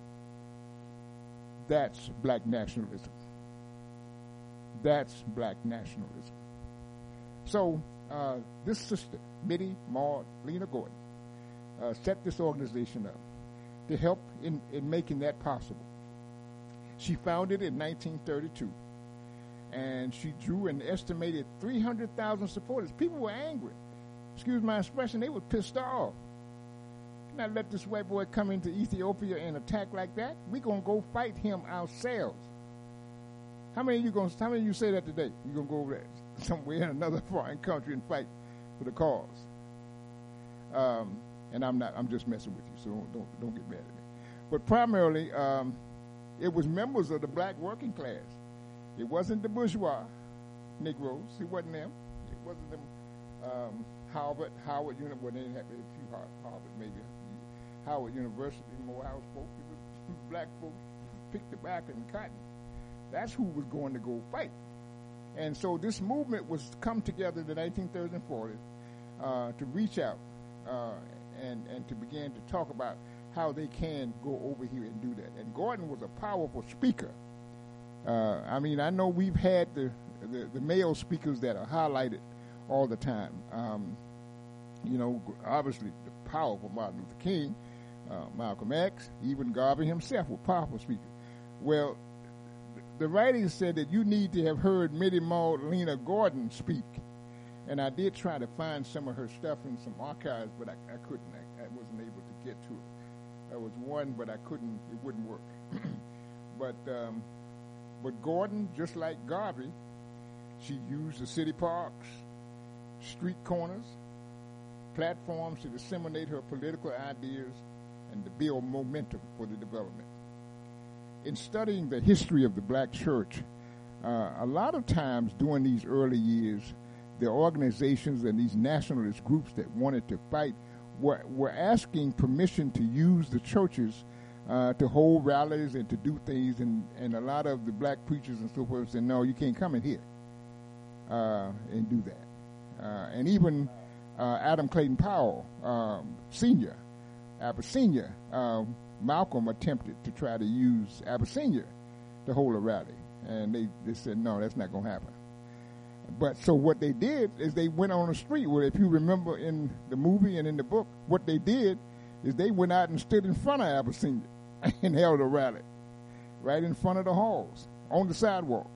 That's black nationalism. That's black nationalism. So uh, this sister, Mittie Maud Lena Gordon, uh, set this organization up to help in, in making that possible. She founded in nineteen thirty-two, and she drew an estimated three hundred thousand supporters. People were angry. Excuse my expression, they were pissed off. Not let this white boy come into Ethiopia and attack like that. We're going to go fight him ourselves. How many of you going? How many of you say that today? You're going to go over there somewhere in another foreign country and fight for the cause? Um, and I'm not. I'm just messing with you, so don't don't, don't get mad at me. But primarily, um, it was members of the black working class. It wasn't the bourgeois Negroes. It wasn't them. It wasn't them. Um, Harvard, Howard University. Well, they didn't have a few Harvard, maybe. Howard University, Morehouse folk, black folks picked tobacco and cotton. That's who was going to go fight. And so this movement was come together in the nineteen thirties and forties uh, to reach out uh, and, and to begin to talk about how they can go over here and do that. And Gordon was a powerful speaker. Uh, I mean, I know we've had the, the, the male speakers that are highlighted all the time. Um, you know, obviously the powerful Martin Luther King, uh, Malcolm X, even Garvey himself were powerful speakers. Well, the writings said that you need to have heard Minnie Maulina Gordon speak. And I did try to find some of her stuff in some archives, but I, I couldn't. I, I wasn't able to get to it. There was one, but I couldn't. It wouldn't work. but um, but Gordon, just like Garvey, she used the city parks, street corners, platforms to disseminate her political ideas and to build momentum for the development. In studying the history of the black church, uh, a lot of times during these early years, the organizations and these nationalist groups that wanted to fight were, were asking permission to use the churches uh, to hold rallies and to do things, and, and a lot of the black preachers and so forth said, no, you can't come in here uh, and do that. Uh, and even uh, Adam Clayton Powell, um, Senior, Abyssinia, um, Malcolm attempted to try to use Abyssinia to hold a rally, and they, they said, no, that's not going to happen. But so what they did is they went on the street. Well, if you remember in the movie and in the book, what they did is they went out and stood in front of Abyssinia and held a rally right in front of the halls on the sidewalk.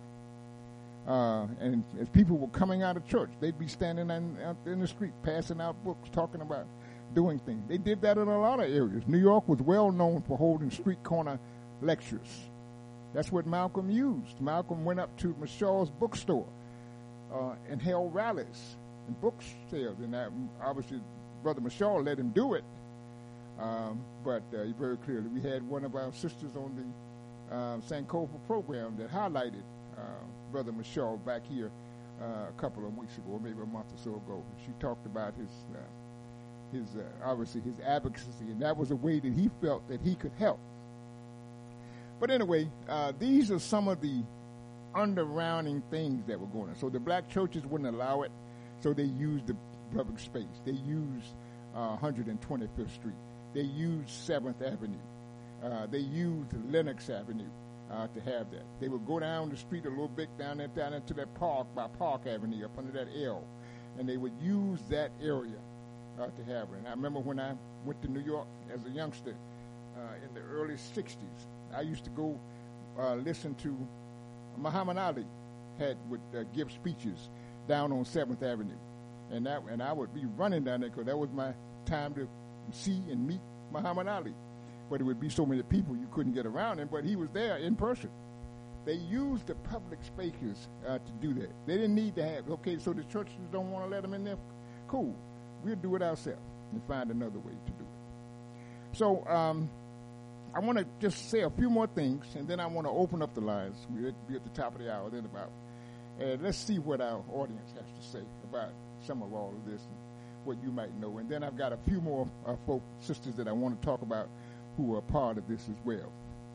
Uh, and as people were coming out of church, they'd be standing in, out in the street, passing out books, talking about doing things. They did that in a lot of areas. New York was well known for holding street corner lectures. That's what Malcolm used. Malcolm went up to Mashaw's bookstore uh, and held rallies and book sales. And that, obviously, Brother Mashaw let him do it. Um, but uh, very clearly, we had one of our sisters on the uh, Sankofa program that highlighted uh, Brother Mashaw back here uh, a couple of weeks ago, or maybe a month or so ago. She talked about his, uh, his uh, obviously his advocacy, and that was a way that he felt that he could help. But anyway, uh, these are some of the underrounding things that were going on. So the black churches wouldn't allow it, so they used the public space. They used uh, one hundred twenty-fifth Street. They used seventh Avenue. Uh, they used Lenox Avenue uh, to have that. They would go down the street a little bit down there, down into that park by Park Avenue, up under that L, and they would use that area uh, to have it. And I remember when I went to New York as a youngster uh, in the early sixties, I used to go uh, listen to Muhammad Ali had would uh, give speeches down on seventh Avenue, and that and I would be running down there because that was my time to see and meet Muhammad Ali. But it would be so many people you couldn't get around him, but he was there in person. They used the public spaces uh, to do that. They didn't need to have, okay, so the churches don't want to let them in there? Cool. We'll do it ourselves and find another way to do it. So um, I want to just say a few more things, and then I want to open up the lines. We'll be at the top of the hour then about. And let's see what our audience has to say about some of all of this and what you might know. And then I've got a few more uh, folk, sisters that I want to talk about who are part of this as well.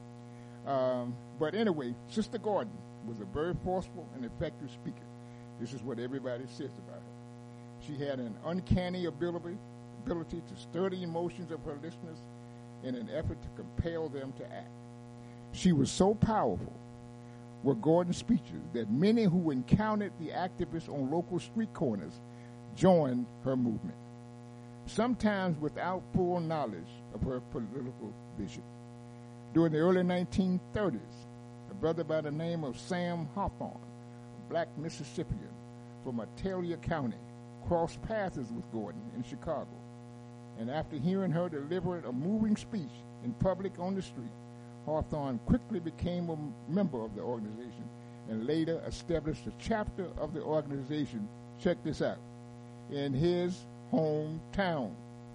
Um, but anyway, Sister Gordon was a very forceful and effective speaker. This is what everybody says about her. She had an uncanny ability, ability to stir the emotions of her listeners in an effort to compel them to act. She was so powerful were Gordon's speeches that many who encountered the activists on local street corners joined her movement, sometimes without full knowledge of her political vision. During the early nineteen thirties, a brother by the name of Sam Hawthorne, a black Mississippian from Italia County, crossed paths with Gordon in Chicago. And after hearing her deliver a moving speech in public on the street, Hawthorne quickly became a member of the organization and later established a chapter of the organization, check this out, in his hometown.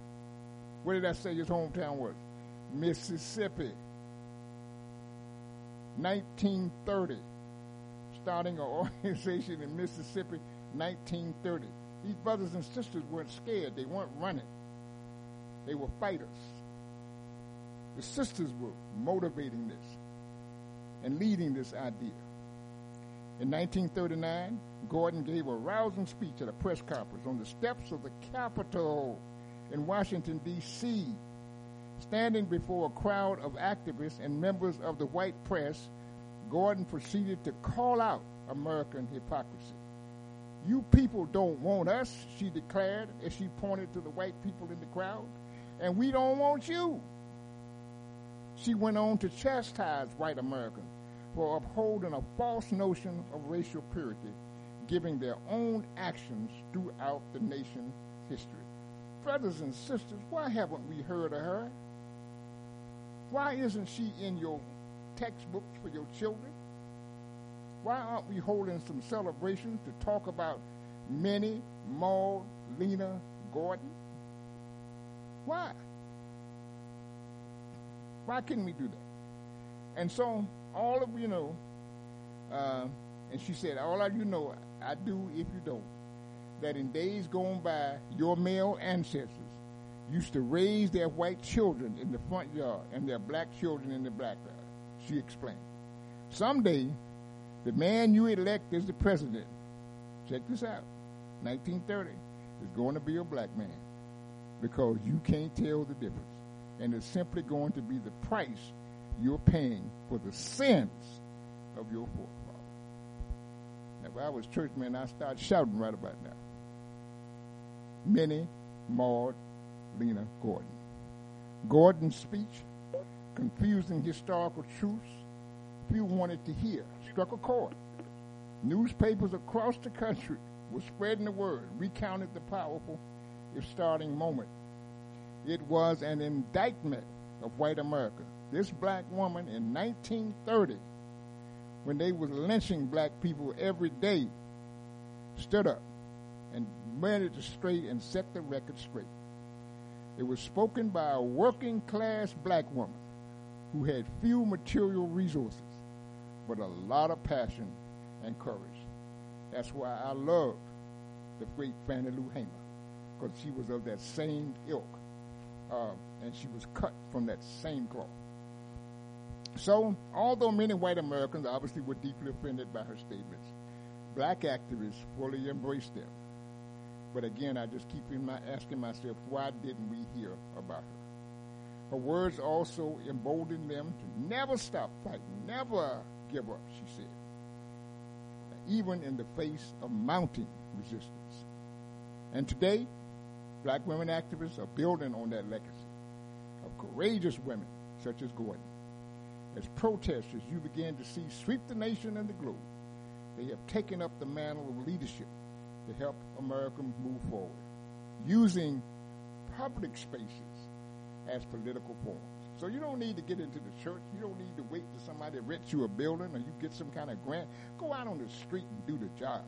What did I say his hometown was? Mississippi. nineteen thirty. Starting an organization in Mississippi, nineteen thirty. These brothers and sisters weren't scared. They weren't running. They were fighters. The sisters were motivating this and leading this idea. In nineteen thirty-nine, Gordon gave a rousing speech at a press conference on the steps of the Capitol in Washington, D C Standing before a crowd of activists and members of the white press, Gordon proceeded to call out American hypocrisy. You people don't want us, she declared as she pointed to the white people in the crowd, and we don't want you. She went on to chastise white Americans for upholding a false notion of racial purity, giving their own actions throughout the nation's history. Brothers and sisters, why haven't we heard of her? Why isn't she in your textbooks for your children? Why aren't we holding some celebrations to talk about Minnie, Maud, Lena, Gordon? Why? Why couldn't we do that? And so all of you know, uh, and she said, all of you know, I do if you don't, that in days gone by, your male ancestors used to raise their white children in the front yard and their black children in the back yard, she explained. Someday, the man you elect as the president, check this out, nineteen thirty, is going to be a black man because you can't tell the difference. And it's simply going to be the price you're paying for the sins of your forefathers. Now, if I was church man, I'd start shouting right about now. Minnie, Maud, Lena, Gordon. Gordon's speech, confusing historical truths few wanted to hear, struck a chord. Newspapers across the country were spreading the word, recounted the powerful, if starting moment. It was an indictment of white America. This black woman in nineteen thirty, when they was lynching black people every day, stood up and made it straight and set the record straight. It was spoken by a working class black woman who had few material resources, but a lot of passion and courage. That's why I loved the great Fannie Lou Hamer, because she was of that same ilk, uh, and she was cut from that same cloth. So, although many white Americans obviously were deeply offended by her statements, black activists fully embraced them. But again, I just keep in my, asking myself, why didn't we hear about her? Her words also emboldened them to never stop fighting, never give up, she said, even in the face of mounting resistance. And today, black women activists are building on that legacy of courageous women such as Gordon. As protesters you begin to see sweep the nation and the globe, they have taken up the mantle of leadership to help America move forward, using public spaces as political forums. So you don't need to get into the church. You don't need to wait till somebody rents you a building or you get some kind of grant. Go out on the street and do the job.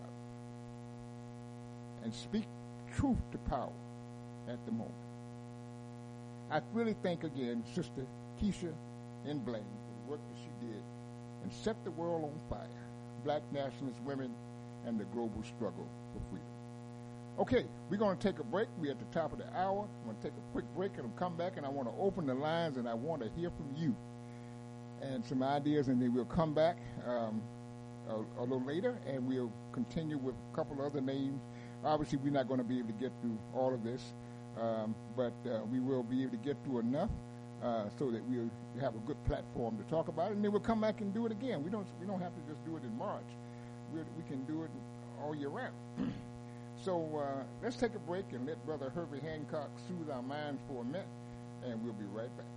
And speak truth to power at the moment. I really thank again Sister Keisha N. Blaine for the work that she did and set the world on fire. Black nationalist women and the global struggle for freedom. Okay, we're going to take a break. We're at the top of the hour. I'm going to take a quick break and I'll come back and I want to open the lines and I want to hear from you and some ideas, and then we'll come back um, a, a little later and we'll continue with a couple of other names. Obviously, we're not going to be able to get through all of this, um, but uh, we will be able to get through enough uh, so that we'll have a good platform to talk about it, and then we'll come back and do it again. We don't we don't have to just do it in March. We're, we can do it all year round. So uh, let's take a break and let Brother Herbie Hancock soothe our minds for a minute, and we'll be right back.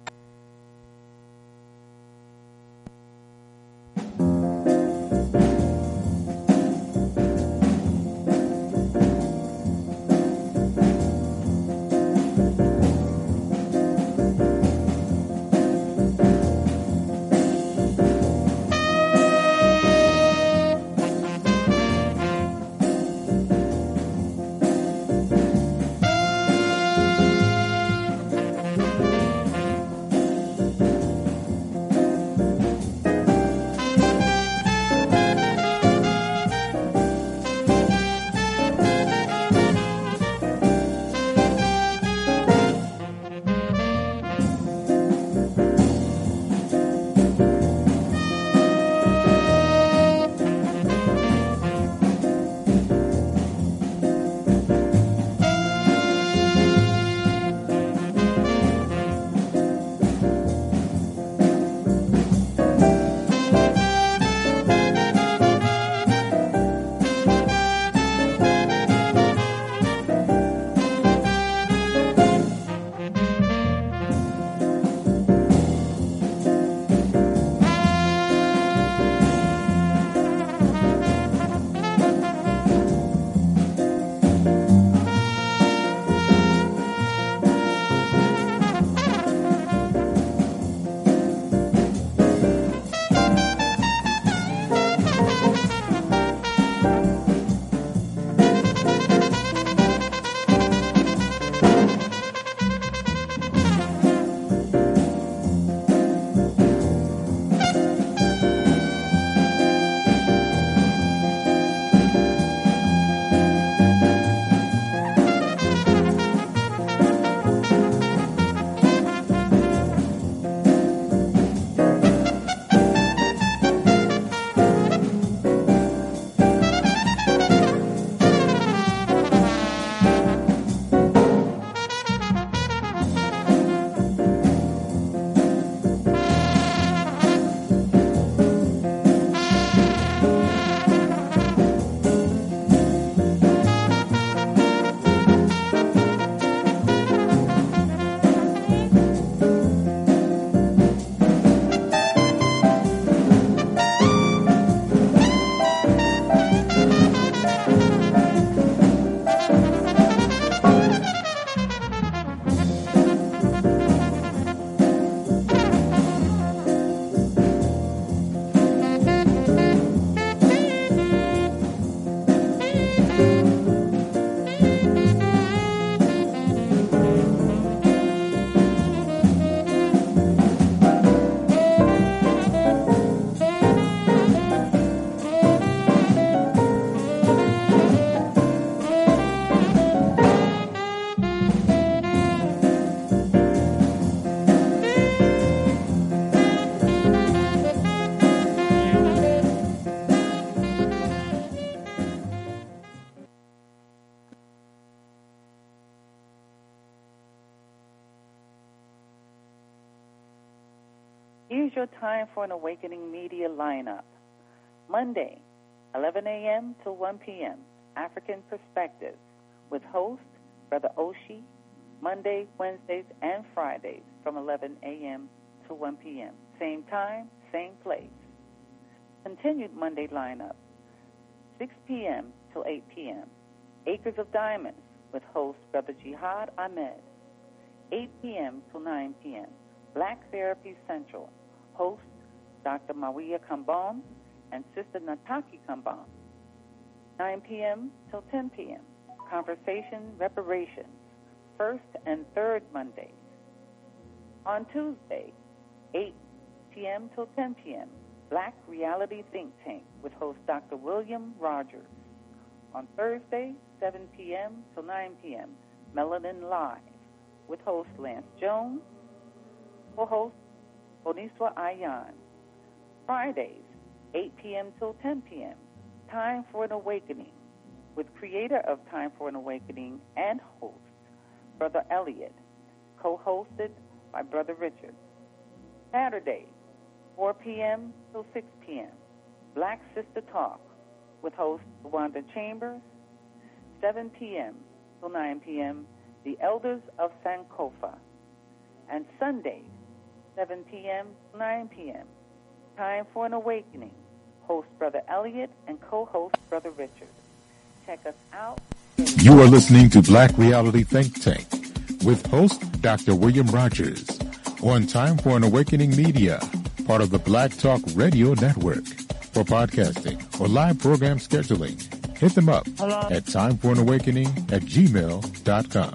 Here's your Time for an Awakening media lineup. Monday, eleven a.m. to one p.m., African Perspectives, with host Brother Oshi, Monday, Wednesdays, and Fridays from eleven a.m. to one p.m. Same time, same place. Continued Monday lineup, six p.m. till eight p.m., Acres of Diamonds, with host Brother Jihad Ahmed, eight p.m. till nine p.m., Black Therapy Central, host Doctor Mawiya Kambon and Sister Nataki Kambon, nine p.m. till ten p.m., Conversation Reparations, first and third Mondays. On Tuesday, eight p.m. till ten p.m., Black Reality Think Tank with host Doctor William Rogers. On Thursday, seven p.m. till nine p.m., Melanin Live with host Lance Jones, co-host Boniswa Ayan. Fridays, eight p.m. till ten p.m., Time for an Awakening with creator of Time for an Awakening and host Brother Elliot, co-hosted by Brother Richard. Saturdays, four p.m. till six p.m., Black Sister Talk with host Wanda Chambers. seven p.m. till nine p.m., The Elders of Sankofa. And Sundays, seven p.m. till nine p.m., Time for an Awakening, host Brother Elliot and co-host Brother Richard. Check us out. You are listening to Black Reality Think Tank with host Doctor William Rogers on Time for an Awakening Media, part of the Black Talk Radio Network. For podcasting or live program scheduling, hit them up Hello. at time for an awakening at gmail dot com.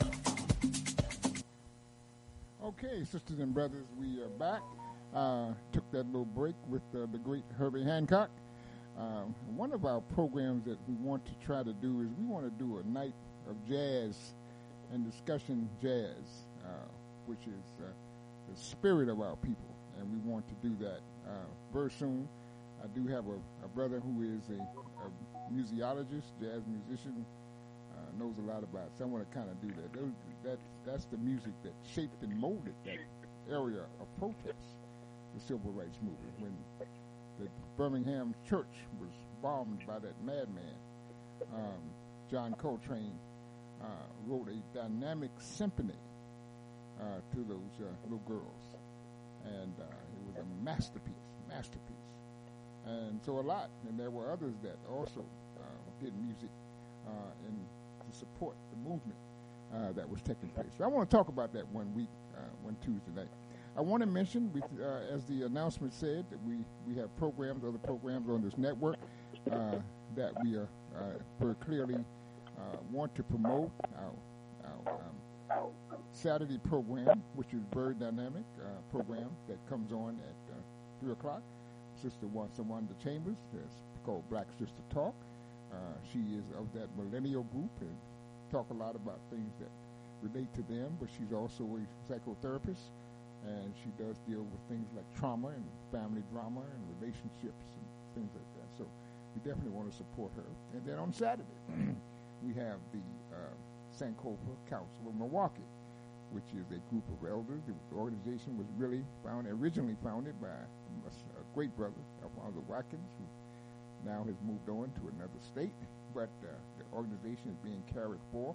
Okay, sisters and brothers, we are back. Uh, took that little break with uh, the great Herbie Hancock. Uh, one of our programs that we want to try to do is we want to do a night of jazz and discussion jazz, uh, which is uh, the spirit of our people, and we want to do that uh, very soon. I do have a, a brother who is a, a musicologist, jazz musician, uh, knows a lot about it, so I want to kind of do that. Those, that's, that's the music that shaped and molded that area of protest, the civil rights movement, when the Birmingham church was bombed by that madman. Um, John Coltrane uh, wrote a dynamic symphony uh, to those uh, little girls, and uh, it was a masterpiece, masterpiece. And so a lot, and there were others that also uh, did music uh, in, to support the movement uh, that was taking place. So I want to talk about that one week, uh, one Tuesday night. I want to mention, we, uh, as the announcement said, that we, we have programs, other programs on this network uh, that we are uh, very clearly uh, want to promote. Our, our um, Saturday program, which is very dynamic uh, program that comes on at uh, three o'clock. Sister Wanda Chambers, it's called Black Sister Talk. Uh, she is of that millennial group and talk a lot about things that relate to them, but she's also a psychotherapist, and she does deal with things like trauma and family drama and relationships and things like that. So we definitely want to support her. And then on Saturday, we have the uh, Sankofa Council of Milwaukee, which is a group of elders. The organization was really found, originally founded by a great brother, Alfonso Watkins, who now has moved on to another state, but uh, the organization is being carried forth.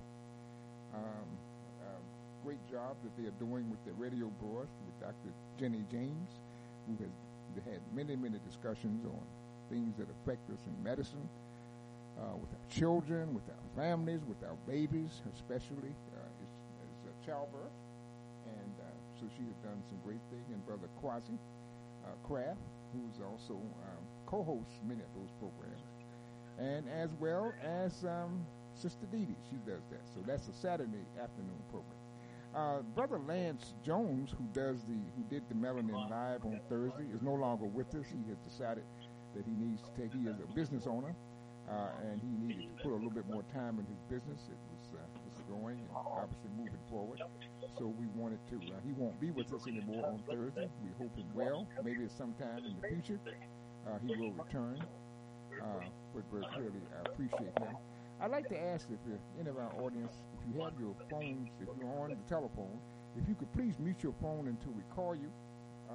Um, uh, great job that they are doing with the radio broadcast with Doctor Jenny James, who has had many, many discussions on things that affect us in medicine, uh, with our children, with our families, with our babies, especially uh, as, as uh, childbirth. And uh, so she has done some great things. And Brother Kwasi uh, Kraft, who's also um, co-hosts many of those programs, and as well as um, Sister Dee Dee, she does that. So that's a Saturday afternoon program. Uh, Brother Lance Jones, who does the who did the Melanin Live on Thursday, is no longer with us. He has decided that he needs to take. He is a business owner, uh, and he needed to put a little bit more time in his business. It was uh, was going and obviously moving forward. So we wanted to. Uh, he won't be with us anymore on Thursday. We hope him well. Maybe at some time in the future uh, he will return. Uh, but very clearly, I appreciate him. I'd like to ask if you're any of our audience, if you have your phones, if you're on the telephone, if you could please mute your phone until we call you, uh,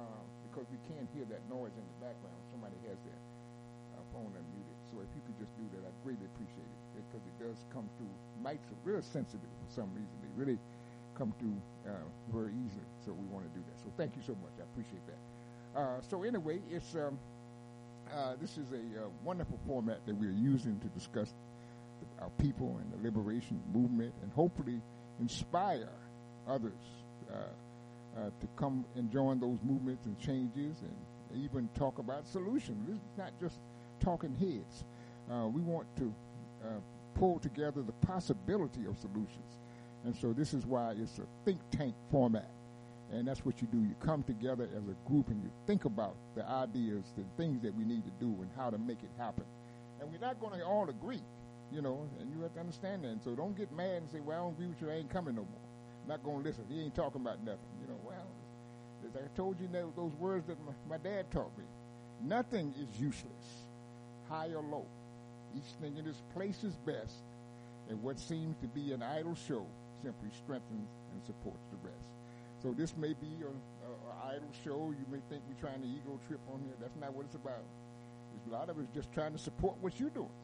because we can't hear that noise in the background. Somebody has their uh, phone unmuted. So if you could just do that, I'd greatly appreciate it, because it does come through. Mics are real sensitive for some reason. They really come through uh, very easily. So we want to do that. So thank you so much. I appreciate that. Uh, so anyway, it's um, uh, this is a uh, wonderful format that we're using to discuss the, our people and the liberation movement, and hopefully inspire others uh, uh, to come and join those movements and changes, and even talk about solutions. This is not just talking heads. Uh, we want to uh, pull together the possibility of solutions. And so this is why it's a think tank format. And that's what you do. You come together as a group and you think about the ideas, the things that we need to do, and how to make it happen. And we're not going to all agree, you know, and you have to understand that. And so don't get mad and say, well, I don't agree with you, I ain't coming no more. Not going to listen. He ain't talking about nothing. You know, well, as I told you, those words that my, my dad taught me. Nothing is useless, high or low. Each thing in its place is best, and what seems to be an idle show simply strengthens and supports the rest. So this may be an idle show. You may think we're trying to ego trip on here. That's not what it's about. It's a lot of us just trying to support what you're doing.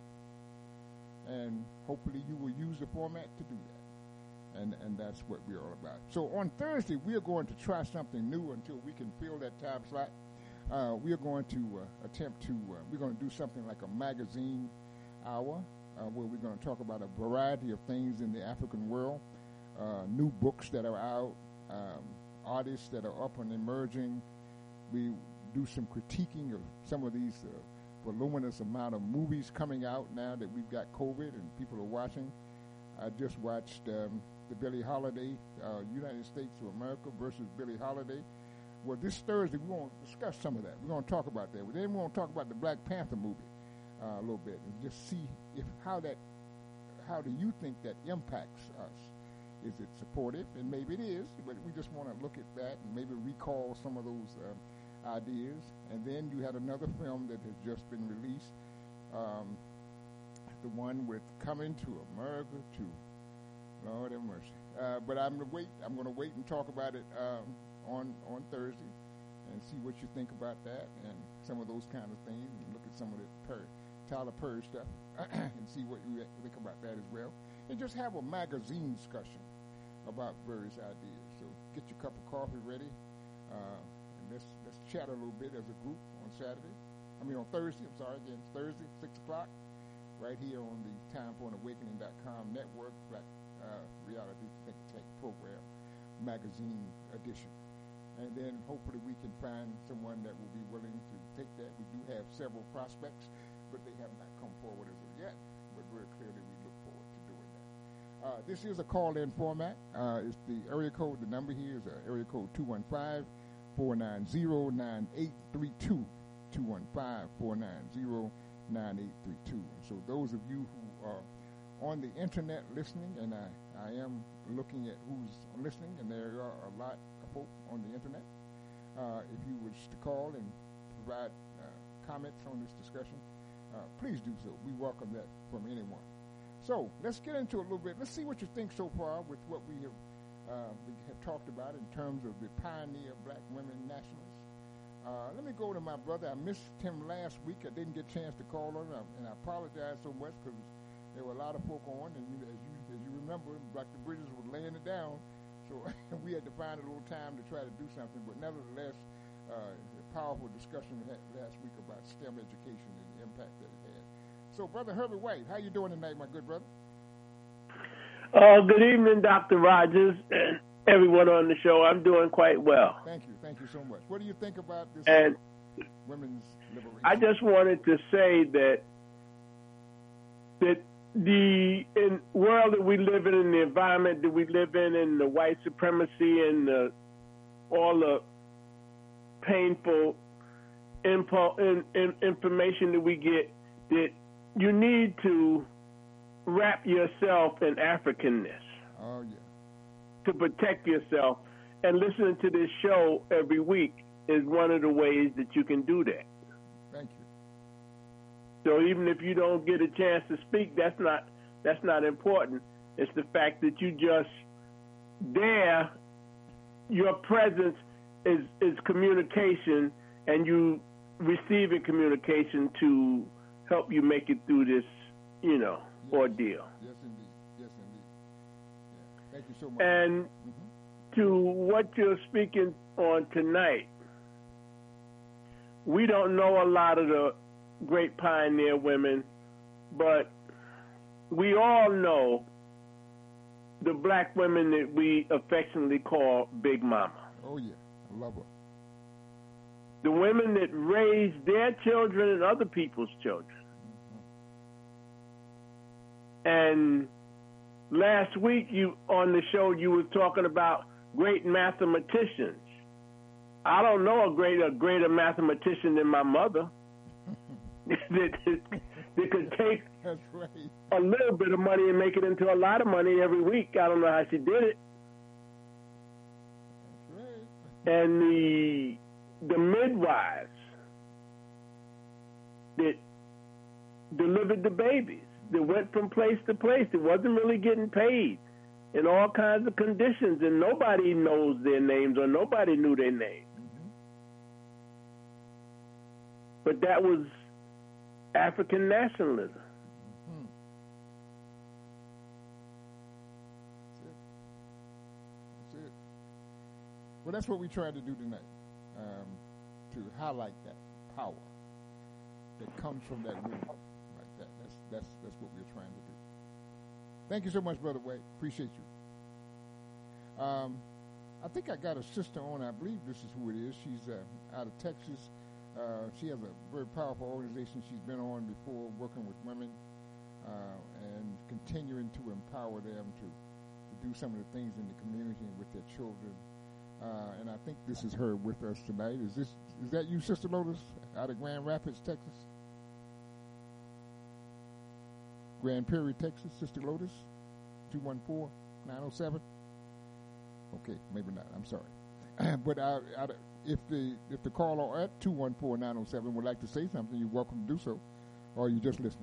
And hopefully you will use the format to do that. And and that's what we're all about. So on Thursday, we're going to try something new until we can fill that time slot. Uh, we are going to uh, attempt to, uh, we're going to do something like a magazine hour uh, where we're going to talk about a variety of things in the African world, uh, new books that are out, um, artists that are up and emerging. We do some critiquing of some of these uh, voluminous amount of movies coming out now that we've got COVID and people are watching. I just watched um, the Billie Holiday, uh, United States of America versus Billie Holiday. Well, this Thursday, we're going to discuss some of that. We're going to talk about that. Then we're going to talk about the Black Panther movie uh, a little bit and just see if how that, how do you think that impacts us? Is it supportive? And maybe it is, but we just want to look at that and maybe recall some of those um, ideas. And then you had another film that has just been released, um, the one with Coming to America to Lord have mercy. Uh, but I'm gonna wait. I'm going to wait and talk about it um, on on Thursday and see what you think about that and some of those kind of things, and look at some of the per, Tyler Perry stuff and see what you think about that as well. And just have a magazine discussion about various ideas. So get your cup of coffee ready, uh, and let's let's chat a little bit as a group on Saturday. I mean on Thursday. I'm sorry again. Thursday, six o'clock, right here on the time for an awakening dot com network, Black uh, Reality Think Tank Program, magazine edition. And then hopefully we can find someone that will be willing to take that. We do have several prospects, but they have not come forward as of yet. But very clearly we look forward to doing that. Uh, this is a call-in format. Uh, it's the area code. The number here is uh, area code two one five, four nine zero, nine eight three two, two one five, four nine zero, nine eight three two. And so those of you who are on the internet listening, and I, I am looking at who's listening, and there are a lot of folk on the internet. Uh, if you wish to call and provide uh, comments on this discussion, uh, please do so. We welcome that from anyone. So let's get into a little bit. Let's see what you think so far with what we have uh, we have talked about in terms of the pioneer black women nationalists. Uh, let me go to my brother. I missed him last week. I didn't get a chance to call on him, and I apologize so much because there were a lot of folk on, and you, as you as you remember, Doctor Bridges was laying it down, so we had to find a little time to try to do something. But nevertheless, uh, a powerful discussion we had last week about STEM education and the impact that it had. So, Brother Herbert White, how you doing tonight, my good brother? Uh, good evening, Doctor Rogers, and everyone on the show. I'm doing quite well. Thank you. Thank you so much. What do you think about this and women's liberation? I just wanted to say that that the in world that we live in, and the environment that we live in, and the white supremacy and the, all the painful info, in, in, information that we get, that you need to wrap yourself in Africanness. Oh, yeah. To protect yourself. And listening to this show every week is one of the ways that you can do that. Thank you. So even if you don't get a chance to speak, that's not that's not important. It's the fact that you just there, your presence is is communication, and you receiving communication to help you make it through this, you know, yes. ordeal. Yes, indeed. Yes, indeed. Yeah. Thank you so much. And mm-hmm. to what you're speaking on tonight, we don't know a lot of the great pioneer women, but we all know the black women that we affectionately call Big Mama. Oh, yeah. I love her. The women that raised their children and other people's children. Mm-hmm. And last week you on the show you were talking about great mathematicians. I don't know a greater greater mathematician than my mother. that, that, that could take That's right. a little bit of money and make it into a lot of money every week. I don't know how she did it. That's right. And the the midwives that delivered the babies, that went from place to place, that wasn't really getting paid in all kinds of conditions, and nobody knows their names or nobody knew their names. Mm-hmm. But that was African nationalism. Mm-hmm. That's it. That's it. Well, that's what we tried to do tonight, um, to highlight that power that comes from that woman like that. That's that's that's what we're trying to do. Thank you so much, Brother Wade. Appreciate you. Um, I think I got a sister on. I believe this is who it is. She's uh, out of Texas. Uh, she has a very powerful organization she's been on before, working with women uh, and continuing to empower them to, to do some of the things in the community and with their children. Uh, and I think this is her with us tonight. Is this is that you, Sister Lotus, out of Grand Rapids, Texas? Grand Prairie, Texas, Sister Lotus, two one four, nine oh seven. Okay, maybe not. I'm sorry. But I, I, if the if the caller at two one four, nine oh seven would like to say something, you're welcome to do so. Or are you just listening?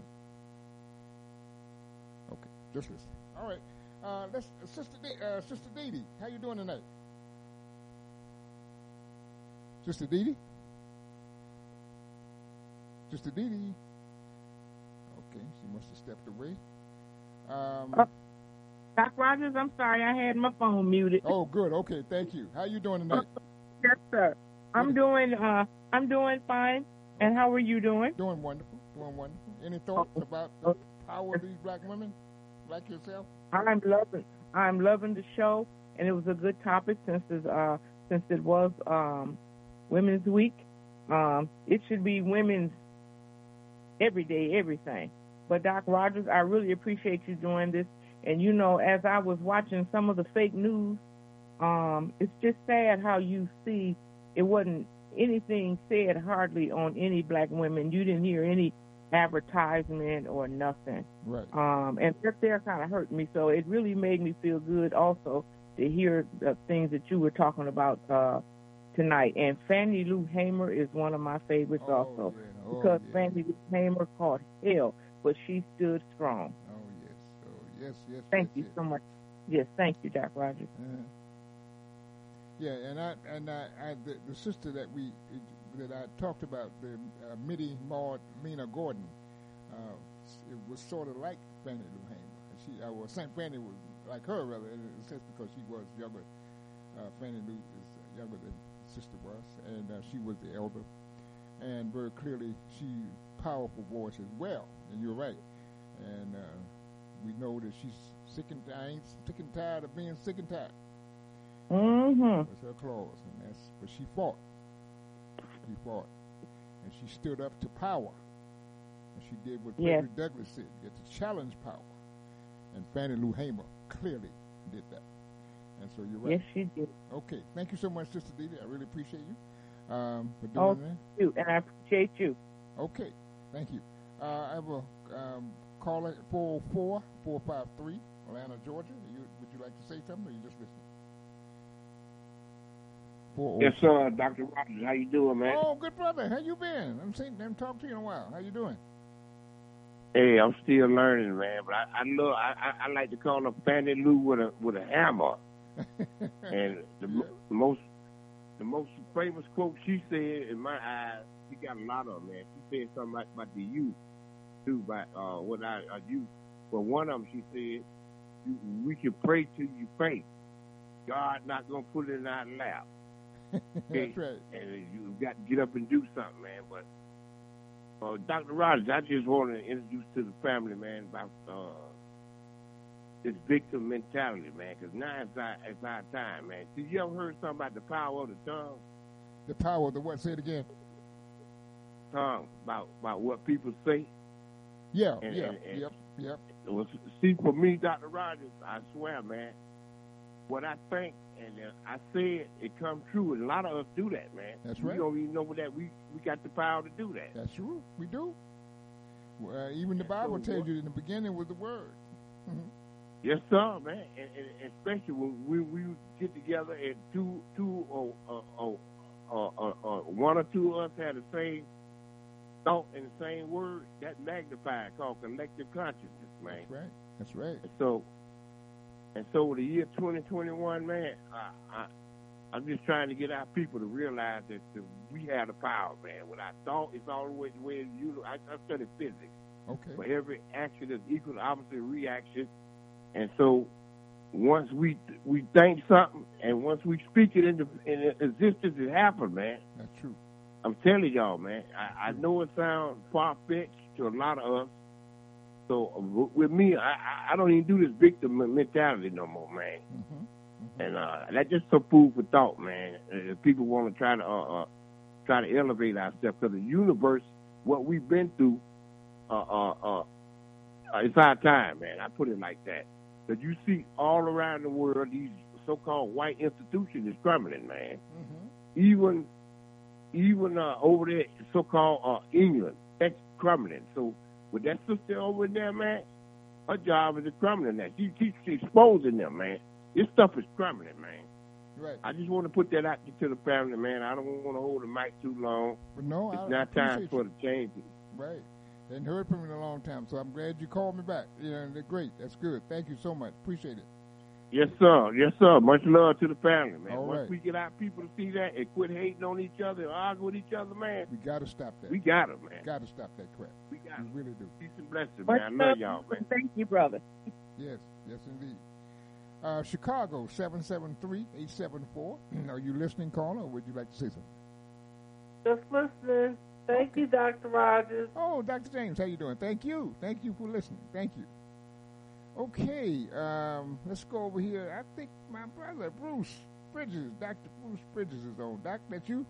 Okay, just listening. All right. Uh, let's, uh, Sister D- uh, Sister Dee Dee, how you doing tonight? Sister Dee Dee? Sister Dee Dee? Okay, she must have stepped away. Um, uh, Doc Rogers, I'm sorry, I had my phone muted. Oh, good. Okay, thank you. How you doing tonight? Yes, sir. I'm Good. doing. Uh, I'm doing fine. And how are you doing? Doing wonderful. Doing wonderful. Any thoughts about the power of these black women, like yourself? I'm loving. I'm loving the show, and it was a good topic since it, uh, since it was um, Women's Week. Um, it should be women's everyday everything. But Doc Rogers, I really appreciate you doing this. And you know, as I was watching some of the fake news, um, it's just sad how you see it wasn't anything said hardly on any black women. You didn't hear any advertisement or nothing. Right. Um, and that there kind of hurt me. So it really made me feel good also to hear the things that you were talking about uh, tonight. And Fannie Lou Hamer is one of my favorites Oh, also. yeah. Oh, Because yeah. Fannie Lou Hamer caught hell, but she stood strong. Oh, yes. Oh, yes, yes, Thank yes, you yes. so much. Yes, thank you, Doc Rogers. Uh-huh. Yeah, and I and I, I the, the sister that we that I talked about, the uh, Mitty Maud Lena Gordon, uh, it was sort of like Fannie Lou Hamer. She, uh, well, Saint Fannie was like her rather, in a sense because she was younger. Uh, Fannie Lou is younger than sister was, and uh, she was the elder, and very clearly she powerful voice as well. And you're right, and uh, we know that she's sick and I ain't sick and tired of being sick and tired. Mm-hmm. That's her clause, and that's but she fought. She fought, and she stood up to power, and she did what Yes. Frederick Douglass said: "Get to challenge power." And Fannie Lou Hamer clearly did that, and so you're right. Yes, she did. Okay, thank you so much, Sister Dee Dee. I really appreciate you um, for doing Oh, that. you, and I appreciate you. Okay, thank you. Uh, I have a um, caller at four oh four, four five three, Atlanta, Georgia. You, would you like to say something, or you just listening? Yes, sir, Doctor Rogers. How you doing, man? Oh, good brother. How you been? I'm saying, I haven't talked to you in a while. How you doing? Hey, I'm still learning, man. But I, I know I, I, I like to call her Fannie Lou with a with a hammer. And the Yeah. mo- most the most famous quote she said in my eyes, she got a lot of them, man. She said something like about the youth, too, about uh, what I, I youth. But one of them, she said, you, we can pray till you faint. God not going to put it in our lap. Okay? That's right. And you got to get up and do something, man. But uh, Doctor Rogers, I just want to introduce to the family, man, about uh, this victim mentality, man, because now it's our, it's our time, man. Did you ever heard something about the power of the tongue? The power of the what? Say it again. Tongue, about, about what people say? Yeah, and, yeah, and, and, yep, yep. Well, see, for me, Doctor Rogers, I swear, man, what I think and uh, I say it, it comes true, and a lot of us do that, man. That's right. We don't even know that we, we got the power to do that. That's true. We do. Well, uh, even the Bible so, tells you in the beginning was the Word. Mm-hmm. Yes, sir, man, and, and especially when we, we get together and two, two, or, or, or, or, or, or one or two of us had the same thought and the same word, that magnified called collective consciousness, man. That's right. That's right. And so, and so the year twenty twenty-one, man, I, I, I'm just trying to get our people to realize that the, we have the power, man. What I thought is always the way you. I, I studied physics. Okay. For every action is equal to opposite reaction. And so once we we think something and once we speak it into in existence, it happens, man. That's true. I'm telling y'all, man. I, I know it sounds far-fetched to a lot of us. So with me, I, I don't even do this victim mentality no more, man. Mm-hmm. Mm-hmm. And uh, that's just some food for thought, man. If people want to try to uh, uh, try to elevate ourselves, because the universe, what we've been through, uh, uh, uh, uh, it's our time, man. I put it like that. But you see all around the world, these so-called white institutions is crumbling, man. Mm-hmm. Even even uh, over there, so-called uh, England, that's crumbling. So with that sister over there, man, her job is to crumbling that. She keeps exposing them, man. This stuff is crumbling, man. Right. I just want to put that out to the family, man. I don't want to hold the mic too long. But no, it's I, not I time for you. the changes. Right. Hadn't heard from you in a long time, so I'm glad you called me back. Yeah, they're great. That's good. Thank you so much. Appreciate it. Yes, sir. Yes, sir. Much love to the family, man. All Once right. we get our people to see that and quit hating on each other and argue with each other, man. We got to stop that. We got it, man. Got to stop that crap. We got we it. really do. Peace and blessings, Much man. I love y'all, man. Thank you, brother. Yes. Yes, indeed. Uh, Chicago, seven seven three, eight seven four. Are you listening, caller, or would you like to say something? Just listening. Thank okay. you, Doctor Rogers. Oh, Doctor James, how you doing? Thank you. Thank you for listening. Thank you. Okay, um, let's go over here. I think my brother, Bruce Bridges, Doctor Bruce Bridges is on. Doc, that you?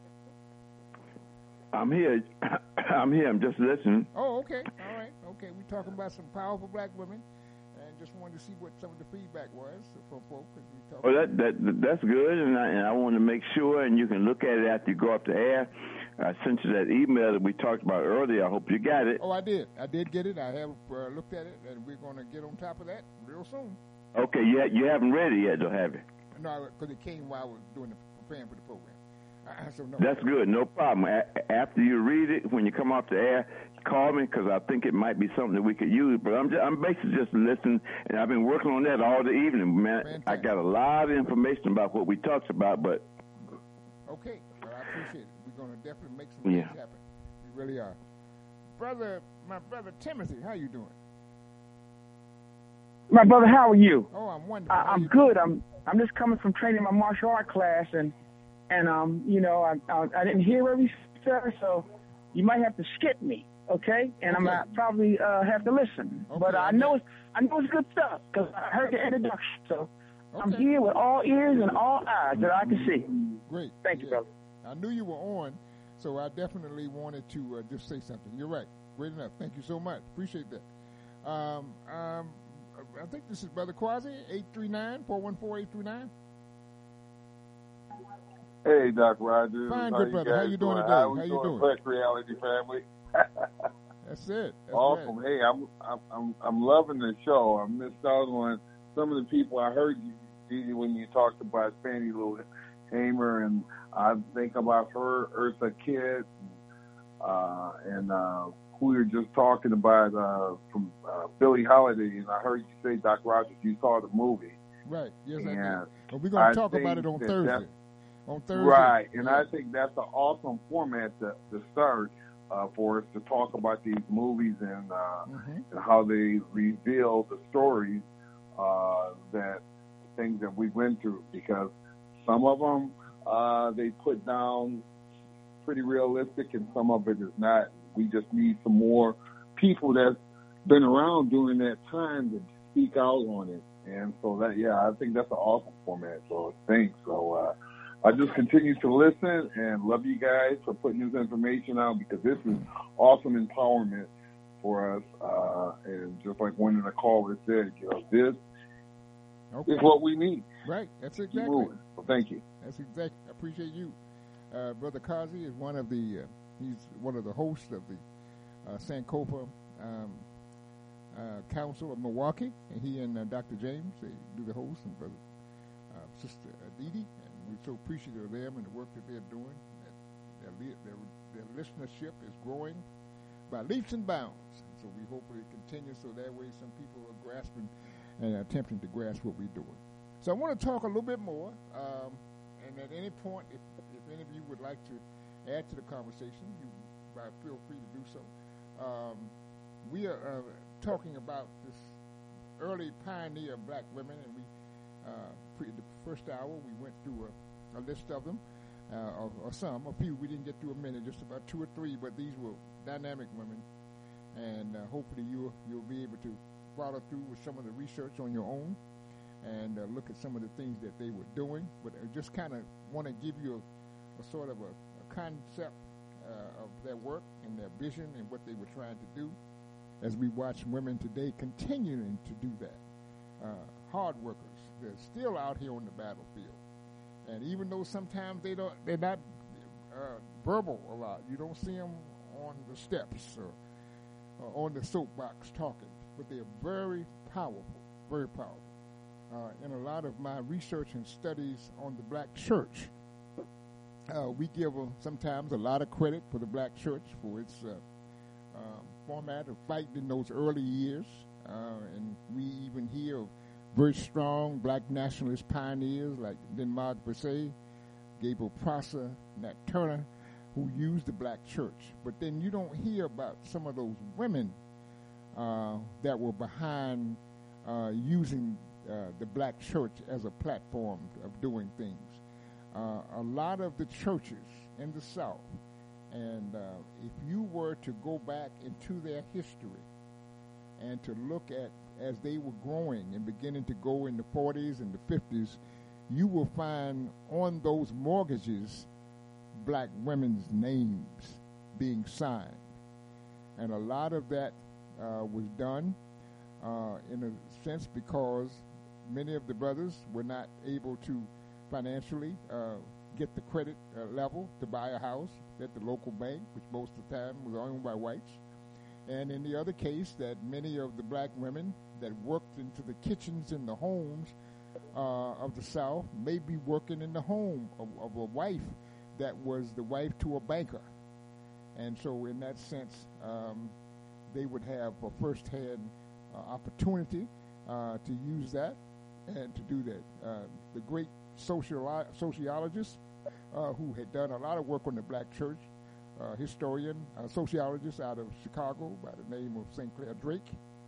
I'm here. I'm here. I'm just listening. Oh, okay. All right. Okay, we're talking about some powerful black women. And just wanted to see what some of the feedback was from folks. Well, that, that that's good, and I, and I want to make sure, and you can look at it after you go up the air. I sent you that email that we talked about earlier. I hope you got it. Oh, I did. I did get it. I have uh, looked at it, and we're going to get on top of that real soon. Okay, you, ha- you haven't read it yet, though, have you? No, because it came while I was doing the preparing for the program. Uh, so no. That's good. No problem. A- after you read it, when you come off the air, call me, because I think it might be something that we could use. But I'm just, I'm basically just listening, and I've been working on that all the evening, man. Fantastic. I got a lot of information about what we talked about, but okay, well, I appreciate it. We're going to definitely make some yeah. things happen. We really are. Brother, my brother Timothy, how you doing? My brother, how are you? Oh, I'm wonderful. I, I'm good. I'm I'm just coming from training my martial art class, and and um, you know, I I, I didn't hear every sir, so you might have to skip me, okay? And okay. I'm gonna probably uh, have to listen. Okay, but I okay. know it's I know it's good stuff because I heard the introduction. So okay. I'm here with all ears and all eyes that I can see. Great. Thank yeah. you, brother. I knew you were on, so I definitely wanted to uh, just say something. You're right. Great enough. Thank you so much. Appreciate that. Um, um, I think this is Brother Quasi, eight three nine, four one four, eight three nine. Hey, Doc Rogers. Fine, how good you brother. How guys you doing today? How, How you you doing, doing? Black Reality family? That's it. That's awesome. right. Hey, I'm I'm I'm loving the show. I missed out on some of the people I heard you when you talked about Fannie Lou Hamer, and I think about her, Eartha Kitt, uh, and uh, who we were just talking about uh, from uh, Billie Holiday. And I heard you say, Doc Rogers, you saw the movie. Right. Yes, and I did. But we're going to talk about it on that Thursday. That, on Thursday. Right, and yeah. I think that's an awesome format to, to start uh, for us to talk about these movies and, uh, mm-hmm. and how they reveal the stories uh, that things that we went through, because some of them uh, they put down pretty realistic and some of it is not. We just need some more people that's been around during that time to speak out on it. And so that, yeah, I think that's an awesome format. So thanks. So uh, I just continue to listen and love you guys for putting this information out, because this is awesome empowerment for us. Uh, and just like one of the callers said, you know, this okay. is what we need. Right. That's exactly. Keep moving. So thank you. That's exactly. I appreciate you. Uh, Brother Kazi is one of the, uh, he's one of the hosts of the uh, Sankofa um, uh, Council of Milwaukee, and he and uh, Doctor James, they do the host, and Brother uh, Sister Aditi, and we're so appreciative of them and the work that they're doing. That their, their, their listenership is growing by leaps and bounds, so we hope it continues so that way some people are grasping and attempting to grasp what we're doing. So I want to talk a little bit more, um, and at any point, if, if any of you would like to add to the conversation, you uh, feel free to do so. Um, we are uh, talking about this early pioneer of black women, and we, uh, pre- the first hour, we went through a, a list of them, uh, or, or some, a few. We didn't get through a minute, just about two or three, but these were dynamic women, and uh, hopefully you'll, you'll be able to follow through with some of the research on your own and uh, look at some of the things that they were doing. But I just kind of want to give you a, a sort of a, a concept uh, of their work and their vision and what they were trying to do, as we watch women today continuing to do that. Uh, hard workers, they're still out here on the battlefield. And even though sometimes they don't, they're not uh, verbal a lot, you don't see them on the steps or, or on the soapbox talking, but they're very powerful, very powerful. Uh, in a lot of my research and studies on the black church, uh, we give them sometimes a lot of credit for the black church for its uh, uh, format of fighting in those early years. Uh, and we even hear of very strong black nationalist pioneers like Denmark Vesey, Gabriel Prosser, Nat Turner, who used the black church. But then you don't hear about some of those women uh, that were behind uh, using uh, the black church as a platform of doing things. Uh, a lot of the churches in the South, and uh, if you were to go back into their history and to look at as they were growing and beginning to go in the forties and the fifties, you will find on those mortgages black women's names being signed. And a lot of that uh, was done uh, in a sense because many of the brothers were not able to financially uh, get the credit uh, level to buy a house at the local bank, which most of the time was owned by whites. And in the other case, that many of the black women that worked into the kitchens in the homes uh, of the South may be working in the home of, of a wife that was the wife to a banker. And so in that sense, um, they would have a first-hand uh, opportunity uh, to use that and to do that. Uh, the great sociolo- sociologist uh, who had done a lot of work on the black church, uh, historian, uh, sociologist out of Chicago by the name of Saint Clair Drake,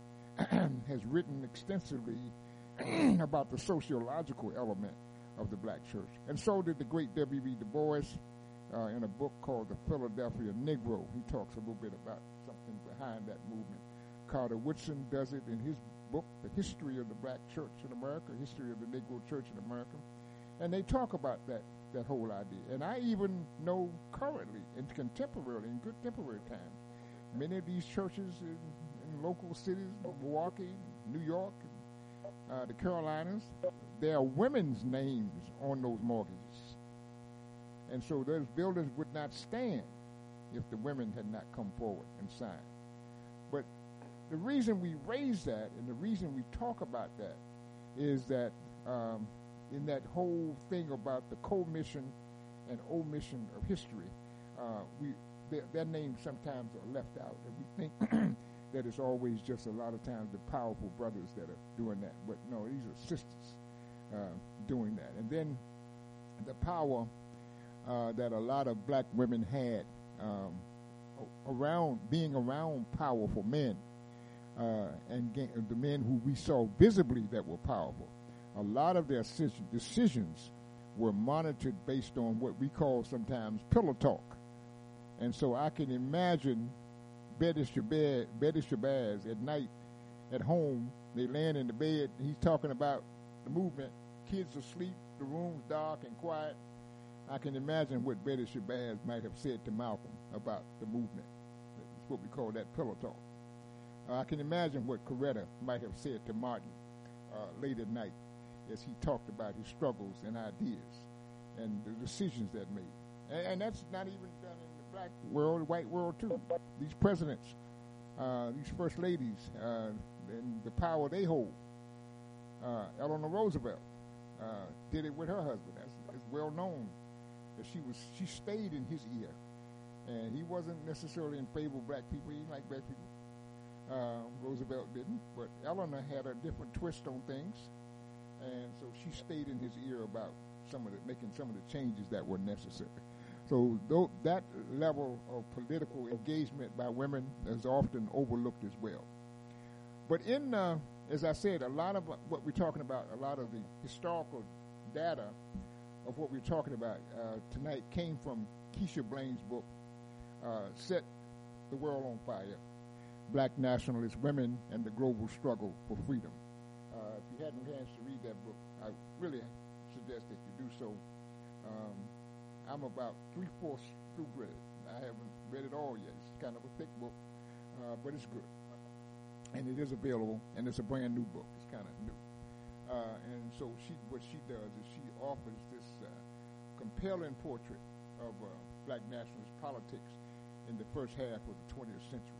has written extensively about the sociological element of the black church. And so did the great W B Du Bois uh, in a book called The Philadelphia Negro. He talks a little bit about something behind that movement. Carter Woodson does it in his book, The History of the Black Church in America, History of the Negro Church in America. And they talk about that, that whole idea. And I even know currently, in contemporary, in good contemporary times, many of these churches in, in local cities, Milwaukee, New York, uh, the Carolinas, there are women's names on those mortgages. And so those buildings would not stand if the women had not come forward and signed. But the reason we raise that and the reason we talk about that is that um, in that whole thing about the commission and omission of history, uh, we their, their names sometimes are left out, and we think that it's always just a lot of times the powerful brothers that are doing that. But no, these are sisters uh, doing that. And then the power uh, that a lot of black women had um, around being around powerful men, uh, and ga- the men who we saw visibly that were powerful. A lot of their decisions were monitored based on what we call sometimes pillow talk. And so I can imagine Betty Shabazz, Betty Shabazz at night at home, they laying in the bed, and he's talking about the movement, kids asleep, the room's dark and quiet. I can imagine what Betty Shabazz might have said to Malcolm about the movement. That's what we call that pillow talk. Uh, I can imagine what Coretta might have said to Martin uh, late at night as he talked about his struggles and ideas and the decisions that made. And, and that's not even done in the black world, the white world too. These presidents, uh, these first ladies, uh, and the power they hold. Uh, Eleanor Roosevelt uh, did it with her husband. That's, it's well known that she was she stayed in his ear, and he wasn't necessarily in favor of black people. He didn't like black people. Uh, Roosevelt didn't, but Eleanor had a different twist on things, and so she stayed in his ear about some of the making some of the changes that were necessary. So th- that level of political engagement by women is often overlooked as well. But in, uh, as I said, a lot of what we're talking about, a lot of the historical data of what we're talking about uh, tonight came from Keisha Blaine's book, uh, Set the World on Fire, Black Nationalist Women and the Global Struggle for Freedom. Uh, if you hadn't had a chance to read that book, I really suggest that you do so. Um, I'm about three-fourths through with it. I haven't read it all yet. It's kind of a thick book, uh, but it's good. And it is available, and it's a brand new book. It's kind of new. Uh, and so she, what she does is she offers this uh, compelling portrait of uh, black nationalist politics in the first half of the twentieth century.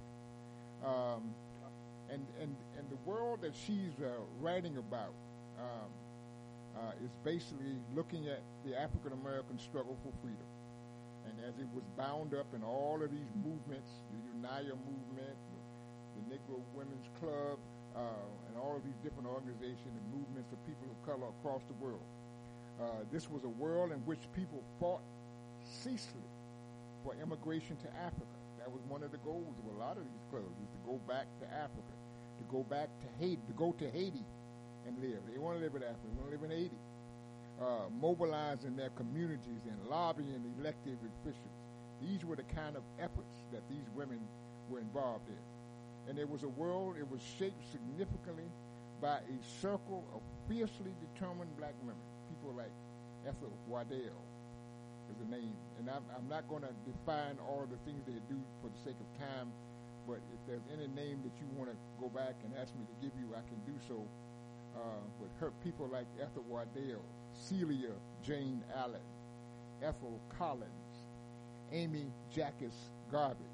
Um, and, and, and the world that she's uh, writing about um, uh, is basically looking at the African-American struggle for freedom. And as it was bound up in all of these movements, the Unaya movement, the Negro Women's Club, uh, and all of these different organizations and movements of people of color across the world. Uh, this was a world in which people fought ceaselessly for immigration to Africa. That was one of the goals of a lot of these clubs, is to go back to Africa, to go back to Haiti, to go to Haiti and live. They want to live in Africa. They want to live in Haiti. Uh, mobilizing their communities and lobbying elected officials. These were the kind of efforts that these women were involved in. And it was a world, it was shaped significantly by a circle of fiercely determined black women. People like Ethel Waddell is the name. And I'm, I'm not going to define all of the things they do for the sake of time, but if there's any name that you want to go back and ask me to give you, I can do so. Uh, but her people like Ethel Waddell, Celia Jane Allen, Ethel Collins, Amy Jacques Garvey,